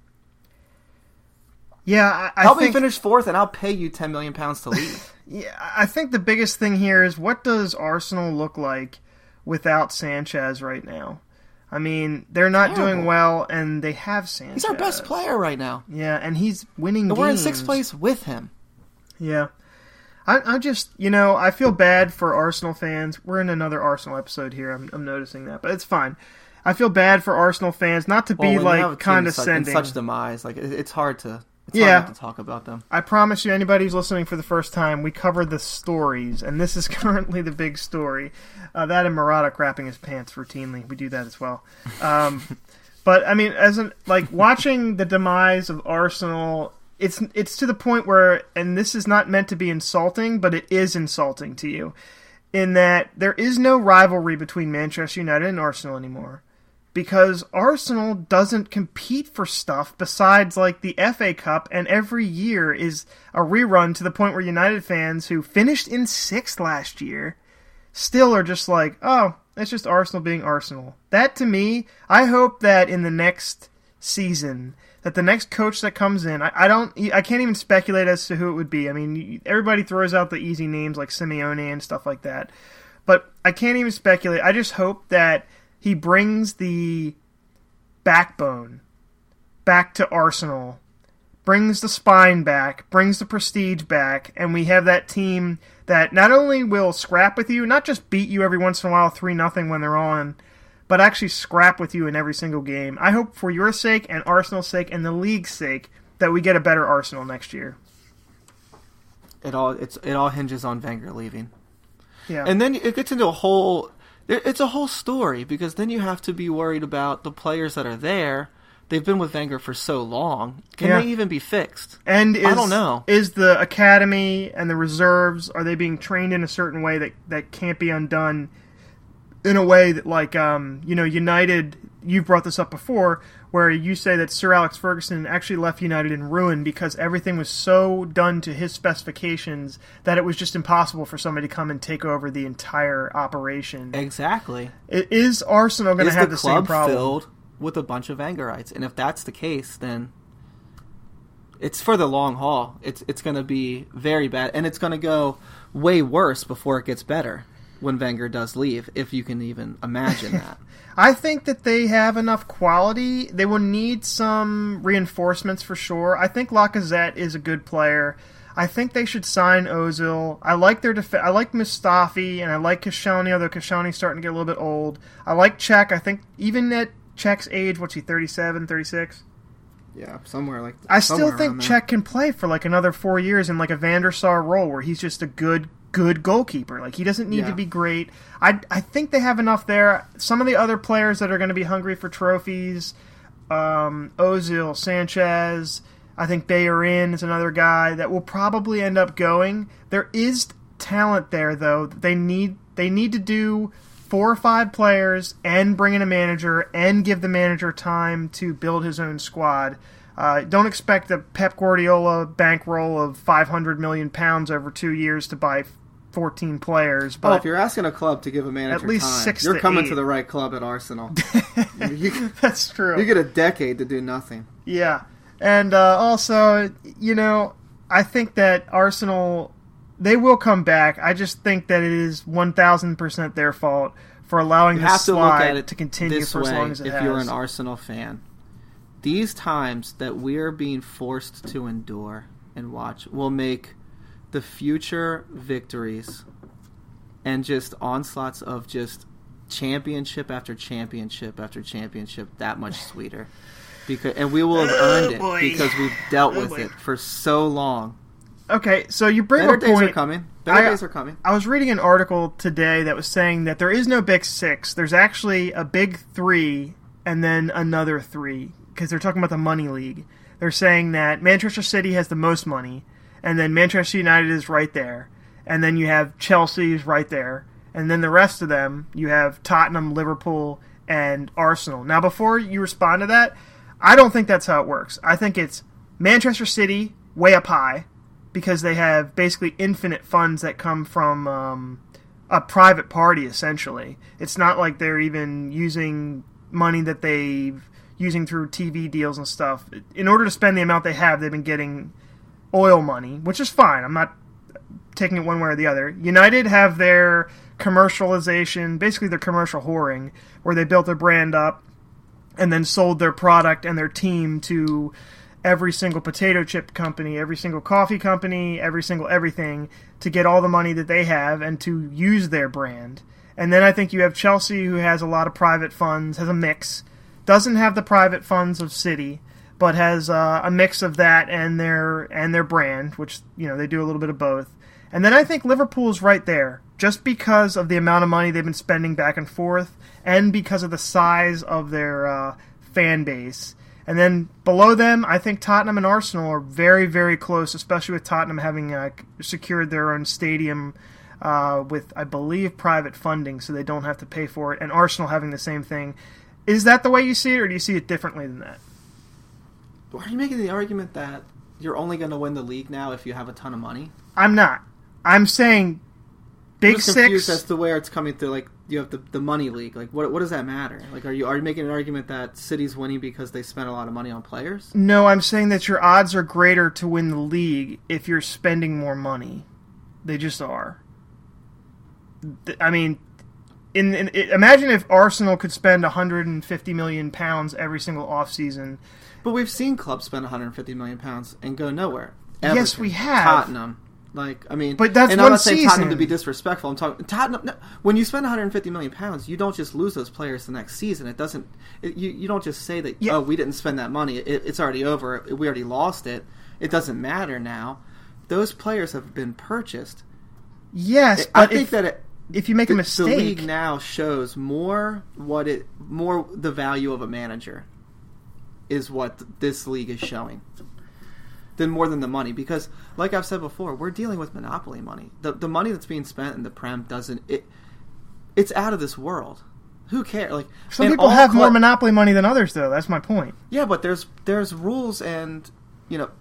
Speaker 2: yeah, I, I
Speaker 4: Help
Speaker 2: think
Speaker 4: me finish fourth, and I'll pay you ten million pounds to leave.
Speaker 2: yeah, I think the biggest thing here is what does Arsenal look like without Sanchez right now? I mean, they're not
Speaker 4: Terrible.
Speaker 2: doing well, and they have Sanchez.
Speaker 4: He's our best player right now.
Speaker 2: Yeah, and he's winning
Speaker 4: And
Speaker 2: games.
Speaker 4: we're in sixth place with him.
Speaker 2: Yeah. I, I just, you know, I feel bad for Arsenal fans. We're in another Arsenal episode here. I'm, I'm noticing that, but it's fine. I feel bad for Arsenal fans, not to
Speaker 4: Well,
Speaker 2: be
Speaker 4: when you have a
Speaker 2: like
Speaker 4: team
Speaker 2: condescending.
Speaker 4: in such demise, like it, it's hard to. It's
Speaker 2: Yeah.
Speaker 4: hard not to talk about them.
Speaker 2: I promise you, anybody who's listening for the first time, we cover the stories, and this is currently the big story. Uh, that and Murata crapping his pants routinely. We do that as well. Um, but I mean, as an, like watching the demise of Arsenal, it's it's to the point where, and this is not meant to be insulting, but it is insulting to you, in that there is no rivalry between Manchester United and Arsenal anymore. Because Arsenal doesn't compete for stuff besides like the F A Cup, and every year is a rerun to the point where United fans who finished in sixth last year still are just like, oh, it's just Arsenal being Arsenal. That to me, I hope that in the next season, that the next coach that comes in, I, I don't, I can't even speculate as to who it would be. I mean, everybody throws out the easy names like Simeone and stuff like that, but I can't even speculate. I just hope that he brings the backbone back to Arsenal, brings the spine back, brings the prestige back, and we have that team that not only will scrap with you, not just beat you every once in a while three nothing when they're on, but actually scrap with you in every single game. I hope for your sake and Arsenal's sake and the league's sake that we get a better Arsenal next year.
Speaker 4: It all it's it all hinges on Wenger leaving,
Speaker 2: Yeah.
Speaker 4: and then it gets into a whole. It's a whole story because then you have to be worried about the players that are there. They've been with Wenger for so long. Can
Speaker 2: Yeah.
Speaker 4: they even be fixed?
Speaker 2: And is,
Speaker 4: I don't know.
Speaker 2: Is the academy and the reserves, are they being trained in a certain way that, that can't be undone in a way that, like, um, you know, United, you've brought this up before, where you say that Sir Alex Ferguson actually left United in ruin because everything was so done to his specifications that it was just impossible for somebody to come and take over the entire operation.
Speaker 4: Exactly.
Speaker 2: I- Is Arsenal going to
Speaker 4: Is
Speaker 2: have
Speaker 4: the
Speaker 2: the same
Speaker 4: club
Speaker 2: problem?
Speaker 4: filled with a bunch of Wengerites? And if that's the case, then it's for the long haul. It's it's going to be very bad, and it's going to go way worse before it gets better when Wenger does leave, if you can even imagine that.
Speaker 2: I think that they have enough quality. They will need some reinforcements for sure. I think Lacazette is a good player. I think they should sign Ozil. I like their def- I like Mustafi, and I like Koscielny, although Koscielny's starting to get a little bit old. I like Czech. I think even at Czech's age, what's he, thirty-seven, thirty-six?
Speaker 4: Yeah, somewhere like
Speaker 2: I still think Czech can play for like another four years in like a Van der Sar role where he's just a good, good goalkeeper. Like he doesn't need
Speaker 4: Yeah.
Speaker 2: to be great. I I think they have enough there. Some of the other players that are going to be hungry for trophies, um, Ozil, Sanchez. I think Bellerin is another guy that will probably end up going. There is talent there though. They need they need to do four or five players and bring in a manager and give the manager time to build his own squad. Uh, don't expect a Pep Guardiola bankroll of five hundred million pounds over two years to buy fourteen players.
Speaker 4: Oh,
Speaker 2: But
Speaker 4: if you're asking a club to give a manager
Speaker 2: at least
Speaker 4: time,
Speaker 2: six
Speaker 4: you're
Speaker 2: to
Speaker 4: coming
Speaker 2: eight.
Speaker 4: to the right club at Arsenal. you,
Speaker 2: That's true.
Speaker 4: you get a decade to do nothing.
Speaker 2: Yeah. And uh, also, you know, I think that Arsenal, they will come back. I just think that it is one thousand percent their fault for allowing
Speaker 4: You
Speaker 2: this
Speaker 4: have to look
Speaker 2: slide
Speaker 4: at it
Speaker 2: to continue
Speaker 4: this
Speaker 2: for as
Speaker 4: way
Speaker 2: long as it
Speaker 4: if
Speaker 2: has.
Speaker 4: you're an Arsenal fan. These times that we're being forced to endure and watch will make the future victories and just onslaughts of just championship after championship after championship that much sweeter. Because and we will have earned it
Speaker 2: boy.
Speaker 4: because we've dealt
Speaker 2: Oh,
Speaker 4: with
Speaker 2: boy.
Speaker 4: it for so long.
Speaker 2: Okay, so you bring
Speaker 4: Better
Speaker 2: up a
Speaker 4: days
Speaker 2: point.
Speaker 4: are coming. Better
Speaker 2: I-
Speaker 4: days are coming.
Speaker 2: I was reading an article today that was saying that there is no big six. There's actually a big three and then another three because they're talking about the money league. They're saying that Manchester City has the most money, and then Manchester United is right there, and then you have Chelsea's right there, and then the rest of them you have Tottenham, Liverpool, and Arsenal. Now, before you respond to that, I don't think that's how it works. I think it's Manchester City way up high because they have basically infinite funds that come from um, a private party, essentially. It's not like they're even using money that they've using through T V deals and stuff. In order to spend the amount they have, they've been getting oil money, which is fine. I'm not taking it one way or the other. United have their commercialization, basically their commercial whoring, where they built their brand up and then sold their product and their team to every single potato chip company, every single coffee company, every single everything to get all the money that they have and to use their brand. And then I think you have Chelsea, who has a lot of private funds, has a mix, doesn't have the private funds of City, but has uh, a mix of that and their and their brand, which, you know, they do a little bit of both. And then I think Liverpool's right there, just because of the amount of money they've been spending back and forth, and because of the size of their uh, fan base. And then below them, I think Tottenham and Arsenal are very, very close, especially with Tottenham having uh, secured their own stadium uh, with, I believe, private funding, so they don't have to pay for it, and Arsenal having the same thing. Is that the way you see it, or do you see it differently than that?
Speaker 4: Are you making the argument that you're only going to win the league now if you have a ton of money?
Speaker 2: I'm not. I'm saying Big
Speaker 4: I'm just confused
Speaker 2: Six.
Speaker 4: as to where it's coming through. Like, you have the the money league. Like, what what does that matter? Like, are you are you making an argument that City's winning because they spent a lot of money on players?
Speaker 2: No, I'm saying that your odds are greater to win the league if you're spending more money. They just are. Th- I mean, in, in it, imagine if Arsenal could spend one hundred fifty million pounds every single offseason.
Speaker 4: But we've seen clubs spend one hundred fifty million pounds and go nowhere.
Speaker 2: Yes,
Speaker 4: Everton,
Speaker 2: we have.
Speaker 4: Tottenham. Like, I mean,
Speaker 2: But that's
Speaker 4: and
Speaker 2: one
Speaker 4: I'm not saying Tottenham to
Speaker 2: season.
Speaker 4: be disrespectful. I'm talking Tottenham. No, when you spend one hundred fifty million pounds, you don't just lose those players the next season. It doesn't. It, you you don't just say that.
Speaker 2: Yeah.
Speaker 4: Oh, we didn't spend that money. It, it's already over. We already lost it. It doesn't matter now. Those players have been purchased.
Speaker 2: Yes,
Speaker 4: I
Speaker 2: but
Speaker 4: think
Speaker 2: if,
Speaker 4: that it,
Speaker 2: if you make
Speaker 4: the,
Speaker 2: a mistake,
Speaker 4: the league now shows more what it more the value of a manager is what this league is showing than more than the money, because like I've said before, we're dealing with monopoly money. The the money that's being spent in the Prem doesn't it it's out of this world. Who cares? Like,
Speaker 2: some
Speaker 4: and
Speaker 2: people
Speaker 4: all
Speaker 2: have
Speaker 4: cl-
Speaker 2: more monopoly money than others, though. That's my point.
Speaker 4: Yeah, but there's there's rules and, you know,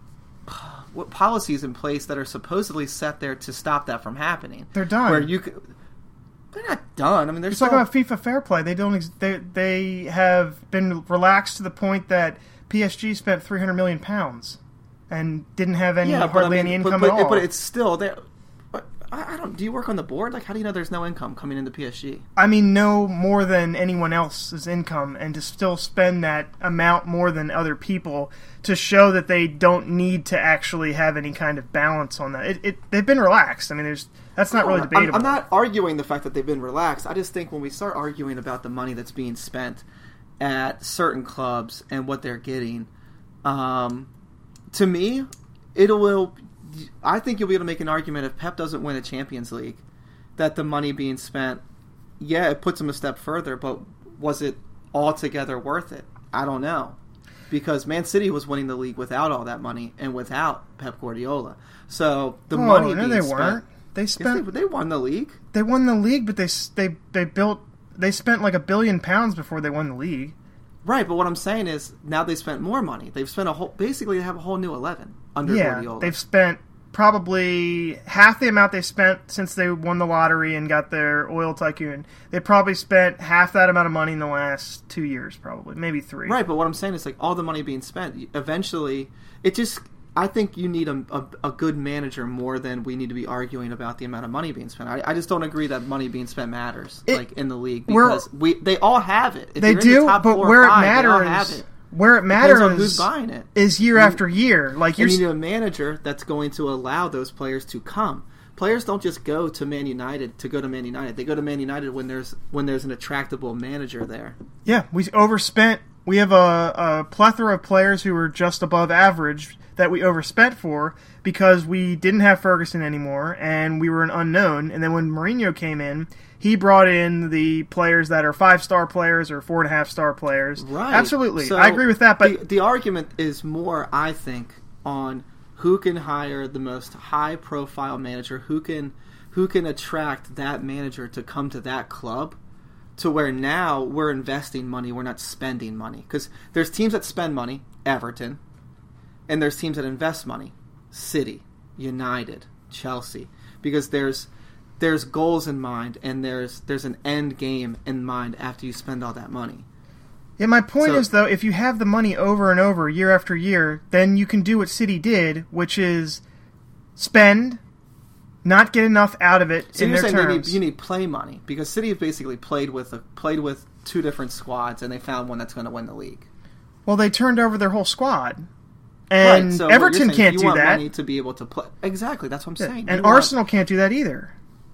Speaker 4: what policies in place that are supposedly set there to stop that from happening.
Speaker 2: They're done.
Speaker 4: Where you could, they're not done. I mean, they're
Speaker 2: You're
Speaker 4: still,
Speaker 2: talking about FIFA Fair Play. They don't. Ex- they they have been relaxed to the point that P S G spent three hundred million pounds and didn't have any
Speaker 4: yeah, but
Speaker 2: hardly
Speaker 4: I mean,
Speaker 2: any
Speaker 4: but,
Speaker 2: income
Speaker 4: but,
Speaker 2: at all.
Speaker 4: But it's still there. But I, I don't. Do you work on the board? Like, how do you know there's no income coming into P S G?
Speaker 2: I mean, no more than anyone else's income, and to still spend that amount more than other people to show that they don't need to actually have any kind of balance on that. It, it they've been relaxed. I mean, there's that's not really
Speaker 4: I'm-
Speaker 2: debatable.
Speaker 4: I'm not arguing the fact that they've been relaxed. I just think when we start arguing about the money that's being spent at certain clubs and what they're getting, um, to me, it will. I think you'll be able to make an argument if Pep doesn't win a Champions League, that the money being spent, yeah, it puts him a step further, but was it altogether worth it? I don't know. Because Man City was winning the league without all that money and without Pep Guardiola. So the
Speaker 2: oh,
Speaker 4: money
Speaker 2: no,
Speaker 4: being
Speaker 2: they
Speaker 4: spent,
Speaker 2: weren't. They
Speaker 4: Yes,
Speaker 2: spent.
Speaker 4: they, they won the league.
Speaker 2: They won the league, but they s- they they built. They spent like a billion pounds before they won the league.
Speaker 4: Right, but what I'm saying is now they spent more money. They've spent a whole, basically they have a whole new eleven under
Speaker 2: Yeah,
Speaker 4: Guardiola.
Speaker 2: they've spent probably half the amount they spent since they won the lottery and got their oil tycoon. They probably spent half that amount of money in the last two years, probably, maybe three.
Speaker 4: Right, but what I'm saying is like all the money being spent, eventually, it just. I think you need a, a, a good manager more than we need to be arguing about the amount of money being spent. I, I just don't agree that money being spent matters, it, like in the league, because we they all have it. If
Speaker 2: they
Speaker 4: you're
Speaker 2: do,
Speaker 4: in the top
Speaker 2: but
Speaker 4: four
Speaker 2: where
Speaker 4: or five,
Speaker 2: it matters,
Speaker 4: it.
Speaker 2: where it matters,
Speaker 4: on who's buying it,
Speaker 2: is year
Speaker 4: you,
Speaker 2: after year. Like you're
Speaker 4: you need a manager that's going to allow those players to come. Players don't just go to Man United to go to Man United. They go to Man United when there's when there's an attractable manager there.
Speaker 2: Yeah, we overspent. We have a, a plethora of players who were just above average that we overspent for because we didn't have Ferguson anymore and we were an unknown. And then when Mourinho came in, he brought in the players that are five-star players or four-and-a-half-star players.
Speaker 4: Right.
Speaker 2: Absolutely.
Speaker 4: So
Speaker 2: I agree with that. But
Speaker 4: the, the argument is more, I think, on who can hire the most high-profile manager, who can who can attract that manager to come to that club, to where now we're investing money, we're not spending money. Because there's teams that spend money, Everton, and there's teams that invest money, City, United, Chelsea, because there's there's goals in mind and there's there's an end game in mind after you spend all that money.
Speaker 2: Yeah, my point
Speaker 4: So-
Speaker 2: is, though, if you have the money over and over, year after year, then you can do what City did, which is spend, not get enough out of it
Speaker 4: So
Speaker 2: in
Speaker 4: you're
Speaker 2: their
Speaker 4: saying you need,
Speaker 2: terms.
Speaker 4: you need play money, because City have basically played with a, played with two different squads and they found one that's going to win the league.
Speaker 2: Well, they turned over their whole squad. And
Speaker 4: Right, so what you're
Speaker 2: Everton
Speaker 4: saying is
Speaker 2: can't
Speaker 4: you
Speaker 2: do
Speaker 4: want
Speaker 2: that.
Speaker 4: money to be able to play. Exactly, that's what I'm saying.
Speaker 2: And
Speaker 4: You want-
Speaker 2: Arsenal can't do that either.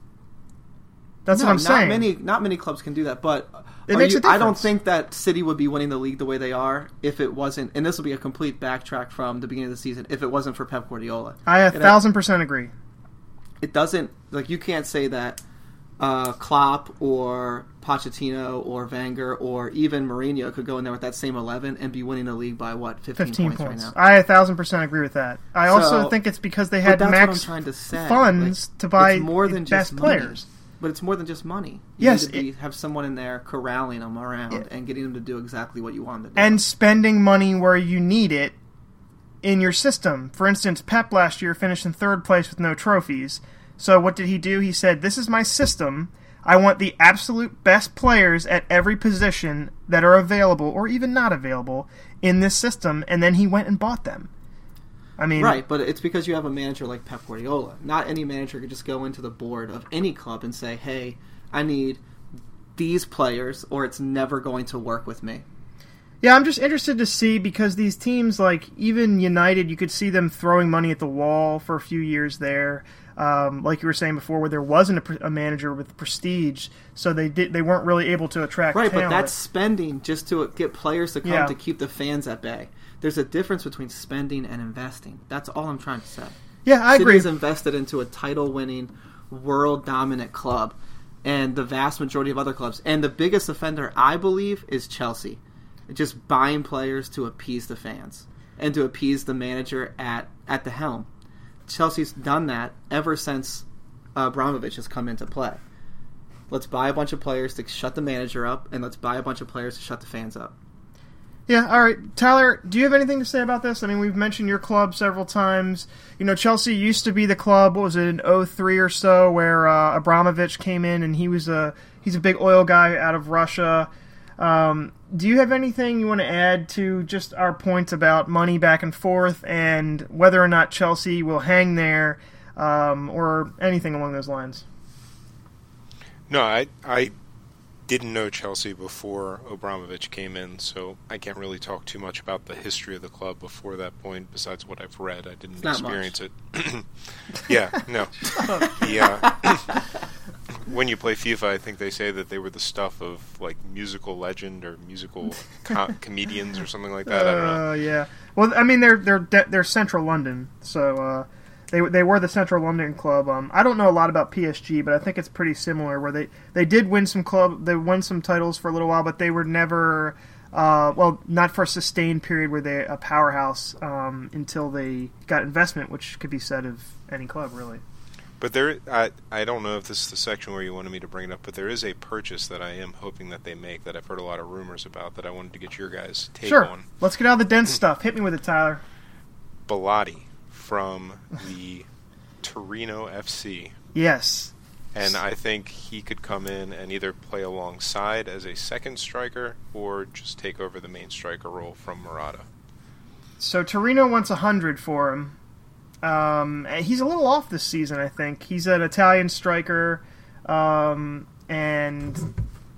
Speaker 2: That's
Speaker 4: No,
Speaker 2: what I'm
Speaker 4: not
Speaker 2: saying.
Speaker 4: Many, not many clubs can do that, but
Speaker 2: It
Speaker 4: are
Speaker 2: makes
Speaker 4: you-
Speaker 2: a
Speaker 4: I don't
Speaker 2: difference.
Speaker 4: think that City would be winning the league the way they are if it wasn't. And this will be a complete backtrack from the beginning of the season. If it wasn't for Pep Guardiola,
Speaker 2: I a
Speaker 4: And
Speaker 2: thousand percent agree.
Speaker 4: it doesn't like you can't say that uh, Klopp or Pochettino or Wenger or even Mourinho could go in there with that same eleven and be winning the league by what fifteen,
Speaker 2: Fifteen
Speaker 4: points,
Speaker 2: points.
Speaker 4: right now.
Speaker 2: I a thousand percent agree with that. I also
Speaker 4: So-
Speaker 2: think it's because they
Speaker 4: But
Speaker 2: had
Speaker 4: that's
Speaker 2: max
Speaker 4: what I'm trying to say.
Speaker 2: funds
Speaker 4: Like,
Speaker 2: to buy
Speaker 4: it's more than
Speaker 2: best
Speaker 4: just money.
Speaker 2: players.
Speaker 4: But it's more than just money. You
Speaker 2: Yes,
Speaker 4: need to be,
Speaker 2: it-
Speaker 4: have someone in there corralling them around
Speaker 2: Yeah.
Speaker 4: and getting them to do exactly what you want them to do.
Speaker 2: And spending money where you need it in your system. For instance, Pep last year finished in third place with no trophies. So what did he do? He said, "This is my system. I want the absolute best players at every position that are available or even not available in this system," and then he went and bought them. I mean,
Speaker 4: Right, but it's because you have a manager like Pep Guardiola. Not any manager could just go into the board of any club and say, hey, I need these players or it's never going to work with me.
Speaker 2: Yeah, I'm just interested to see because these teams, like even United, you could see them throwing money at the wall for a few years there. Um, like you were saying before, where there wasn't a, pre- a manager with prestige, so they did they weren't really able to attract
Speaker 4: Right,
Speaker 2: talent.
Speaker 4: but that's spending just to get players to come
Speaker 2: Yeah.
Speaker 4: to keep the fans at bay. There's a difference between spending and investing. That's all I'm trying to say.
Speaker 2: yeah, I agree.
Speaker 4: City's invested into a title-winning, world-dominant club, and the vast majority of other clubs. And the biggest offender, I believe, is Chelsea. Just buying players to appease the fans and to appease the manager at, at the helm. Chelsea's done that ever since uh, Abramovich has come into play. Let's buy a bunch of players to shut the manager up, and let's buy a bunch of players to shut the fans up.
Speaker 2: Yeah, all right. Tyler, do you have anything to say about this? I mean, we've mentioned your club several times. You know, Chelsea used to be the club, what was it, in oh three or so, where uh, Abramovich came in, and he was a he's a big oil guy out of Russia. Um, do you have anything you want to add to just our points about money back and forth and whether or not Chelsea will hang there um, or anything along those lines?
Speaker 3: No, I I didn't know Chelsea before Abramovich came in, so I can't really talk too much about the history of the club before that point, besides what I've read. I didn't
Speaker 4: Not
Speaker 3: experience it. Yeah, no. Yeah. When you play FIFA, I think they say that they were the stuff of, like, musical legend or musical co- comedians or something like that. I don't know.
Speaker 2: Uh, yeah. Well, I mean, they're they're de- they're Central London, so uh, they they were the Central London club. Um, I don't know a lot about P S G, but I think it's pretty similar. Where they, they did win some club, they won some titles for a little while, but they were never, uh, well, not for a sustained period where they a powerhouse um, until they got investment, which could be said of any club really.
Speaker 3: But there, I, I don't know if this is the section where you wanted me to bring it up, but there is a purchase that I am hoping that they make that I've heard a lot of rumors about that I wanted to get your guys' take
Speaker 2: Sure.
Speaker 3: on.
Speaker 2: Let's get out of the dense stuff. Hit me with it, Tyler.
Speaker 3: Bellotti from the Torino F C.
Speaker 2: Yes.
Speaker 3: And I think he could come in and either play alongside as a second striker or just take over the main striker role from Murata.
Speaker 2: So Torino wants one hundred for him. Um, and he's a little off this season, I think. He's an Italian striker, um, and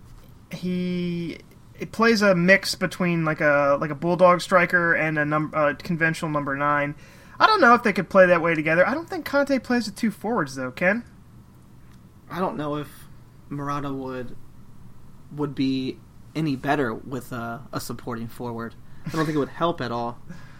Speaker 2: he it plays a mix between like a like a bulldog striker and a num- uh, conventional number nine. I don't know if they could play that way together. I don't think Conte plays with two forwards, though, Ken.
Speaker 4: I don't know if Murata would would be any better with a, a supporting forward. I don't think it would help at all.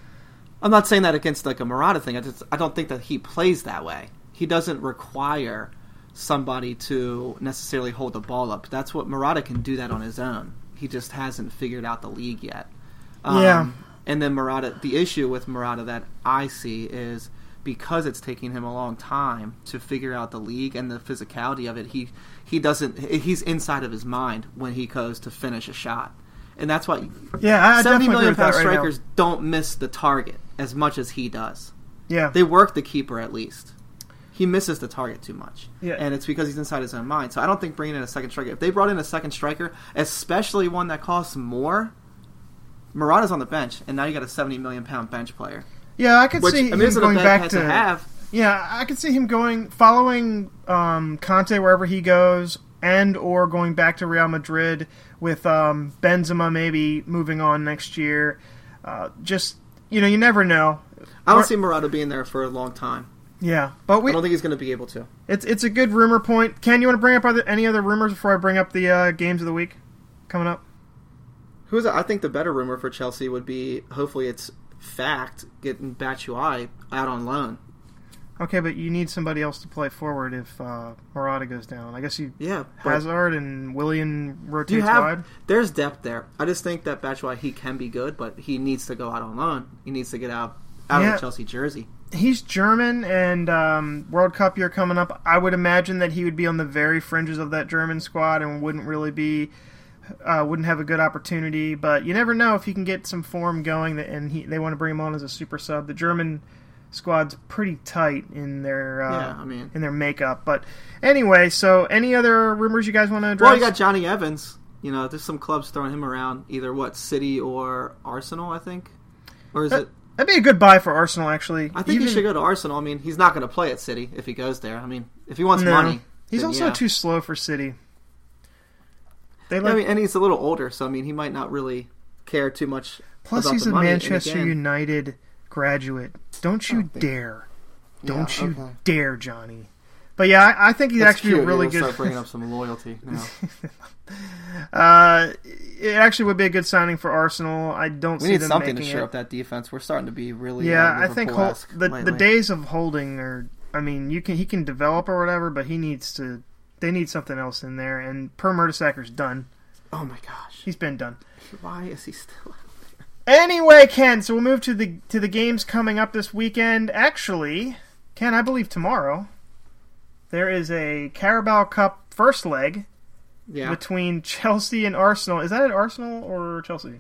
Speaker 4: I'm not saying that against like a Murata thing. I just I don't think that he plays that way. He doesn't require somebody to necessarily hold the ball up. That's what Murata can do that on his own. He just hasn't figured out the league yet. Um,
Speaker 2: Yeah.
Speaker 4: And then Murata, the issue with Murata that I see is because it's taking him a long time to figure out the league and the physicality of it, he he doesn't he's inside of his mind when he goes to finish a shot, and that's why
Speaker 2: Yeah, I
Speaker 4: seventy
Speaker 2: definitely agree
Speaker 4: million
Speaker 2: with that
Speaker 4: pound
Speaker 2: right
Speaker 4: strikers
Speaker 2: now.
Speaker 4: don't miss the target as much as he does.
Speaker 2: Yeah.
Speaker 4: They work the keeper at least. He misses the target too much,
Speaker 2: Yeah.
Speaker 4: and it's because he's inside his own mind. So I don't think bringing in a second striker. If they brought in a second striker, especially one that costs more, Murata's on the bench, and now you got a seventy million pound bench player.
Speaker 2: Yeah, I could
Speaker 4: Which,
Speaker 2: see
Speaker 4: I mean,
Speaker 2: him
Speaker 4: isn't
Speaker 2: going
Speaker 4: a bad
Speaker 2: back
Speaker 4: head
Speaker 2: to,
Speaker 4: to have.
Speaker 2: Yeah, I could see him going following um, Conte wherever he goes, and or going back to Real Madrid with um, Benzema maybe moving on next year. Uh, just you know, you never know.
Speaker 4: I don't
Speaker 2: Or-
Speaker 4: see Murata being there for a long time.
Speaker 2: Yeah, but we
Speaker 4: I don't think he's going to be able to.
Speaker 2: it's it's a good rumor point. Ken, you want to bring up other, any other rumors before I bring up the uh, games of the week coming up?
Speaker 4: Who's I think the better rumor for Chelsea would be, hopefully it's fact, getting Batshuayi out on loan.
Speaker 2: Okay, but you need somebody else to play forward if uh, Murata goes down. I guess you
Speaker 4: Yeah, but
Speaker 2: Hazard and Willian rotates
Speaker 4: do you have?
Speaker 2: wide.
Speaker 4: There's depth there. I just think that Batshuayi, he can be good, but he needs to go out on loan. He needs to get out out
Speaker 2: Yeah.
Speaker 4: of the Chelsea jersey.
Speaker 2: He's German, and um, World Cup year coming up. I would imagine that he would be on the very fringes of that German squad and wouldn't really be, uh, wouldn't have a good opportunity. But you never know if he can get some form going, and he, they want to bring him on as a super sub. The German squad's pretty tight in their uh,
Speaker 4: Yeah, I mean-
Speaker 2: in their makeup. But anyway, so any other rumors you guys want to address?
Speaker 4: Well, you got Johnny Evans. You know, there's some clubs throwing him around, either what, City or Arsenal, I think, or is
Speaker 2: That-
Speaker 4: it?
Speaker 2: That'd be a good buy for Arsenal, actually.
Speaker 4: I think
Speaker 2: Even-
Speaker 4: he should go to Arsenal. I mean, he's not going to play at City if he goes there. I mean, if he wants
Speaker 2: No.
Speaker 4: money,
Speaker 2: He's
Speaker 4: then
Speaker 2: also
Speaker 4: yeah.
Speaker 2: too slow for City. They
Speaker 4: Yeah,
Speaker 2: like,
Speaker 4: I mean, and he's a little older, so I mean, he might not really care too much.
Speaker 2: plus,
Speaker 4: about
Speaker 2: he's
Speaker 4: the
Speaker 2: a
Speaker 4: money. And
Speaker 2: Manchester
Speaker 4: again-
Speaker 2: United graduate. Don't you
Speaker 4: Oh, they-
Speaker 2: dare! Don't
Speaker 4: Yeah,
Speaker 2: you
Speaker 4: okay.
Speaker 2: dare, Johnny. But yeah, I, I think he's
Speaker 4: That's
Speaker 2: actually
Speaker 4: cute.
Speaker 2: a really
Speaker 4: You'll
Speaker 2: good.
Speaker 4: Start bringing up some loyalty now.
Speaker 2: uh, it actually would be a good signing for Arsenal. I don't
Speaker 4: We
Speaker 2: see
Speaker 4: need
Speaker 2: them
Speaker 4: something to
Speaker 2: making
Speaker 4: shore
Speaker 2: it.
Speaker 4: up that defense. We're starting to be really
Speaker 2: Yeah,
Speaker 4: uh,
Speaker 2: I think Hol-
Speaker 4: Liverpool-esque
Speaker 2: the the
Speaker 4: lately.
Speaker 2: days of Holding are. I mean, you can he can develop or whatever, but he needs to. They need something else in there, and Per Mertesacker's done.
Speaker 4: Oh my gosh!
Speaker 2: He's been done.
Speaker 4: Why is he still?
Speaker 2: Anyway, Ken, so we'll move to the to the games coming up this weekend. Actually, Ken, I believe tomorrow there is a Carabao Cup first leg
Speaker 4: Yeah.
Speaker 2: between Chelsea and Arsenal. Is that at Arsenal or Chelsea?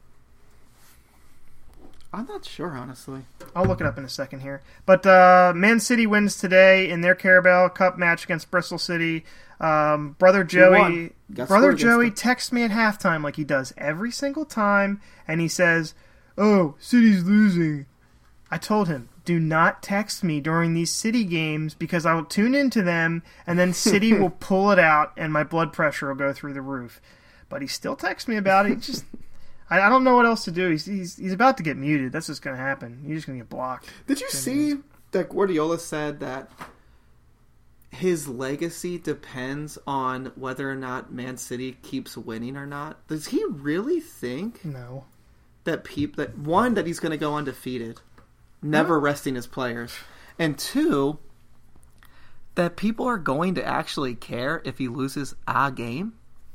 Speaker 4: I'm not sure, honestly.
Speaker 2: I'll look it up in a second here. But uh, Man City wins today in their Carabao Cup match against Bristol City. Um, Brother Joey,
Speaker 4: won? Got
Speaker 2: Brother
Speaker 4: scored against
Speaker 2: Joey
Speaker 4: them.
Speaker 2: texts me at halftime like he does every single time, and he says, "Oh, City's losing." I told him, "Do not text me during these City games because I will tune into them, and then City will pull it out, and my blood pressure will go through the roof." But he still texts me about it. He just. I I don't know what else to do. He's he's, he's about to get muted. That's what's going to happen. He's just going to get blocked.
Speaker 4: Did you see that Guardiola said that his legacy depends on whether or not Man City keeps winning or not? Does he really think
Speaker 2: No.
Speaker 4: that peop that one that he's going to go undefeated, never resting his players, and two that people are going to actually care if he loses a game?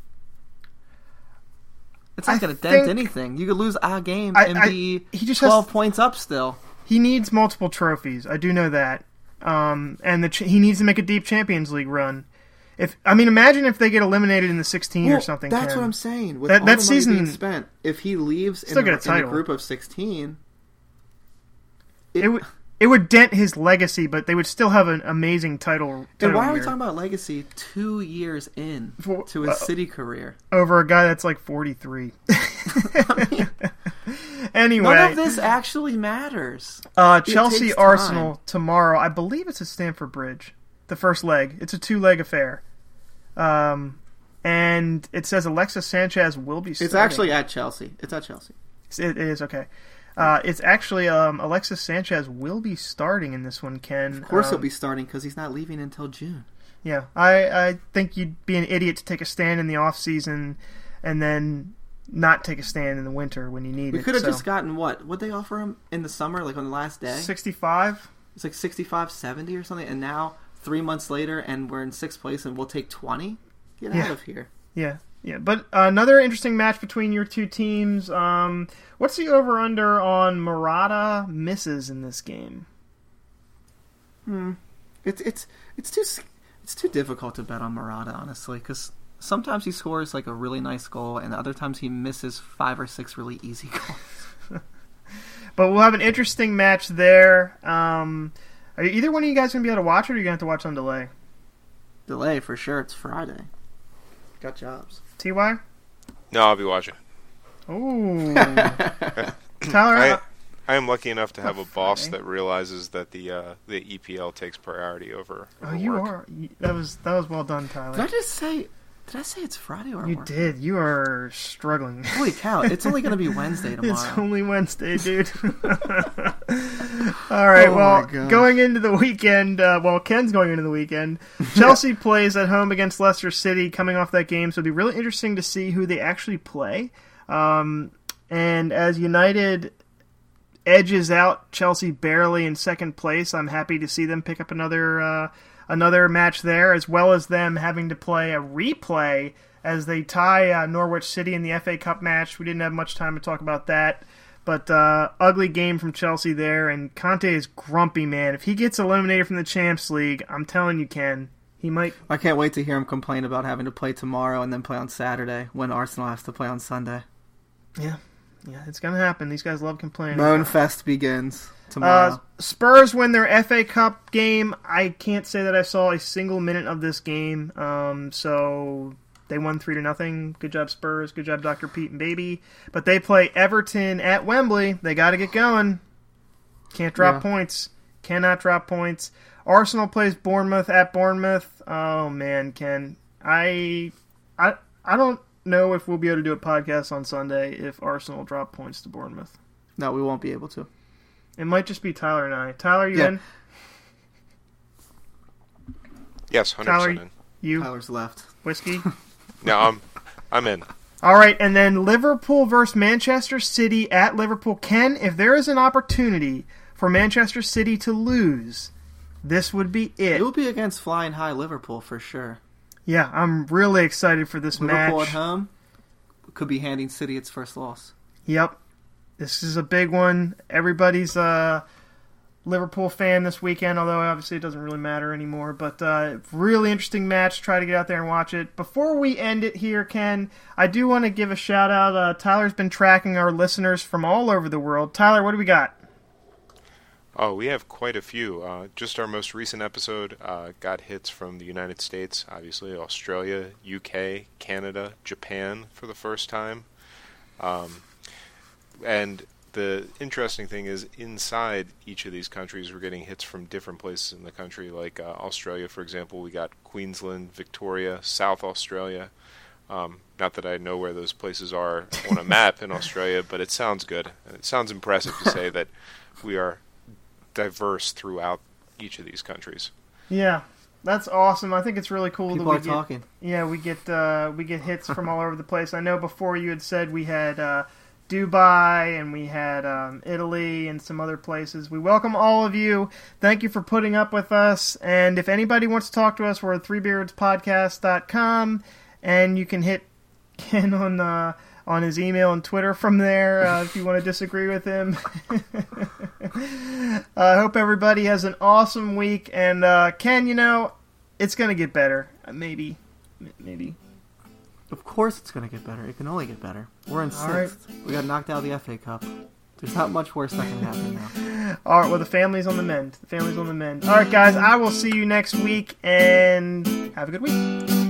Speaker 4: It's not
Speaker 2: I
Speaker 4: going to dent
Speaker 2: think-
Speaker 4: anything. You could lose a game
Speaker 2: I-
Speaker 4: and
Speaker 2: I-
Speaker 4: be
Speaker 2: he just
Speaker 4: twelve
Speaker 2: has-
Speaker 4: points up still.
Speaker 2: He needs multiple trophies. I do know that. Um, and the ch- he needs to make a deep Champions League run. If I mean, imagine if they get eliminated in the sixteen or
Speaker 4: Well,
Speaker 2: something.
Speaker 4: That's
Speaker 2: Ken.
Speaker 4: what I'm saying. With
Speaker 2: That-
Speaker 4: all
Speaker 2: that
Speaker 4: the money
Speaker 2: season-
Speaker 4: being spent, if he leaves
Speaker 2: Still
Speaker 4: in,
Speaker 2: get
Speaker 4: a,
Speaker 2: a
Speaker 4: in a
Speaker 2: title.
Speaker 4: group of sixteen,
Speaker 2: It would it would dent his legacy, but they would still have an amazing title. title
Speaker 4: And why are we
Speaker 2: year.
Speaker 4: talking about legacy two years in
Speaker 2: For-
Speaker 4: to his
Speaker 2: uh,
Speaker 4: City career?
Speaker 2: over a guy that's like forty-three?
Speaker 4: I mean,
Speaker 2: Anyway,
Speaker 4: none of this actually matters.
Speaker 2: uh,
Speaker 4: It
Speaker 2: Chelsea
Speaker 4: takes
Speaker 2: Arsenal
Speaker 4: time.
Speaker 2: tomorrow. I believe it's at Stamford Bridge. The first leg. It's a two-leg affair. Um, and it says Alexis Sanchez will be starting.
Speaker 4: It's actually at Chelsea. It's at Chelsea.
Speaker 2: It is, okay. Uh, it's actually um, Alexis Sanchez will be starting in this one, Ken.
Speaker 4: Of course
Speaker 2: um,
Speaker 4: he'll be starting because he's not leaving until June.
Speaker 2: Yeah, I, I think you'd be an idiot to take a stand in the off season and then not take a stand in the winter when you need
Speaker 4: We
Speaker 2: it.
Speaker 4: could have
Speaker 2: so.
Speaker 4: just gotten what? What'd they offer him in the summer, like on the last day?
Speaker 2: sixty-five?
Speaker 4: It's like sixty-five, seventy or something. And now, three months later, and we're in sixth place and we'll take twenty? Get
Speaker 2: Yeah.
Speaker 4: out of here.
Speaker 2: Yeah, yeah. But uh, another interesting match between your two teams. Um, what's the over-under on Murata misses in this game?
Speaker 4: Hmm. It's it's it's too it's too difficult to bet on Murata, honestly, because sometimes he scores like a really nice goal, and other times he misses five or six really easy goals.
Speaker 2: But we'll have an interesting match there. Um, are either one of you guys going to be able to watch it, or are you going to have to watch on delay?
Speaker 4: Delay for sure. It's Friday. Got jobs.
Speaker 2: T Y?
Speaker 3: No, I'll be watching.
Speaker 2: Ooh. Tyler?
Speaker 3: I,
Speaker 2: uh,
Speaker 3: I am lucky enough to have a boss
Speaker 2: Friday.
Speaker 3: that realizes that the uh, the E P L takes priority over.
Speaker 2: oh,
Speaker 3: over
Speaker 2: you
Speaker 3: work.
Speaker 2: are. you- That was that was well done,
Speaker 4: Did I
Speaker 2: Tyler.
Speaker 4: just say? Did I say it's Friday or
Speaker 2: You
Speaker 4: work?
Speaker 2: did. You are struggling.
Speaker 4: Holy cow! It's only going to be Wednesday tomorrow.
Speaker 2: It's only Wednesday, dude. All right,
Speaker 4: Oh
Speaker 2: well,
Speaker 4: my gosh.
Speaker 2: going into the weekend, uh, well, Ken's going into the weekend. Chelsea plays at home against Leicester City, coming off that game, so it'll be really interesting to see who they actually play. Um, and as United edges out Chelsea barely in second place, I'm happy to see them pick up another uh, another match there, as well as them having to play a replay as they tie uh, Norwich City in the F A Cup match. We didn't have much time to talk about that. But uh, ugly game from Chelsea there, and Conte is grumpy, man. If he gets eliminated from the Champions League, I'm telling you, Ken, he might...
Speaker 4: I can't wait to hear him complain about having to play tomorrow and then play on Saturday when Arsenal has to play on Sunday.
Speaker 2: Yeah, yeah, it's going to happen. These guys love complaining.
Speaker 4: Moan Fest begins tomorrow.
Speaker 2: Uh, Spurs win their F A Cup game. I can't say that I saw a single minute of this game, um, so... They won three to nothing. Good job, Spurs. Good job, Doctor Pete and Baby. But they play Everton at Wembley. They got to get going. Can't drop
Speaker 4: Yeah.
Speaker 2: points. Cannot drop points. Arsenal plays Bournemouth at Bournemouth. Oh man, Ken, I, I, I don't know if we'll be able to do a podcast on Sunday if Arsenal drop points to Bournemouth.
Speaker 4: No, we won't be able to.
Speaker 2: It might just be Tyler and I. Tyler, you
Speaker 4: Yeah.
Speaker 2: in?
Speaker 3: Yes, hundred percent
Speaker 2: Tyler,
Speaker 3: in.
Speaker 2: You
Speaker 4: Tyler's left.
Speaker 2: whiskey.
Speaker 3: No, I'm I'm in.
Speaker 2: All right, and then Liverpool versus Manchester City at Liverpool. Ken, if there is an opportunity for Manchester City to lose, this would be it.
Speaker 4: It will be against flying high Liverpool for sure.
Speaker 2: Yeah, I'm really excited for this
Speaker 4: Liverpool
Speaker 2: match.
Speaker 4: at home could be handing City its first loss.
Speaker 2: Yep. This is a big one. Everybody's a Liverpool fan this weekend, although obviously it doesn't really matter anymore. But uh, really interesting match. Try to get out there and watch it. Before we end it here, Ken, I do want to give a shout out. Uh, Tyler's been tracking our listeners from all over the world. Tyler, what do we got?
Speaker 3: Oh, we have quite a few. Uh, just our most recent episode uh, got hits from the United States, obviously, Australia, U K, Canada, Japan for the first time. Um, and the interesting thing is inside each of these countries we're getting hits from different places in the country. Like uh, Australia, for example, we got Queensland, Victoria, South Australia. Um, not that I know where those places are on a map in Australia, but it sounds good. It sounds impressive to say that we are diverse throughout each of these countries.
Speaker 2: Yeah, that's awesome. I think it's really cool
Speaker 4: People
Speaker 2: that we
Speaker 4: are
Speaker 2: get,
Speaker 4: talking.
Speaker 2: Yeah, we get uh, we get hits from all over the place. I know before you had said we had uh, Dubai and we had um, Italy and some other places. We welcome all of you. Thank you for putting up with us. And if anybody wants to talk to us, we're at three beards podcast dot com, and you can hit Ken on uh, on his email and Twitter from there uh, if you want to disagree with him. I hope everybody has an awesome week. And uh, Ken, you know, it's going to get better. Uh, maybe. M- Maybe.
Speaker 4: Of course it's going to get better. It can only get better. We're in
Speaker 2: All right.
Speaker 4: sixth. We got knocked out of the F A Cup. There's not much worse that can happen now.
Speaker 2: All right, well, the family's on the mend. The family's on the mend. All right, guys, I will see you next week, and have a good week.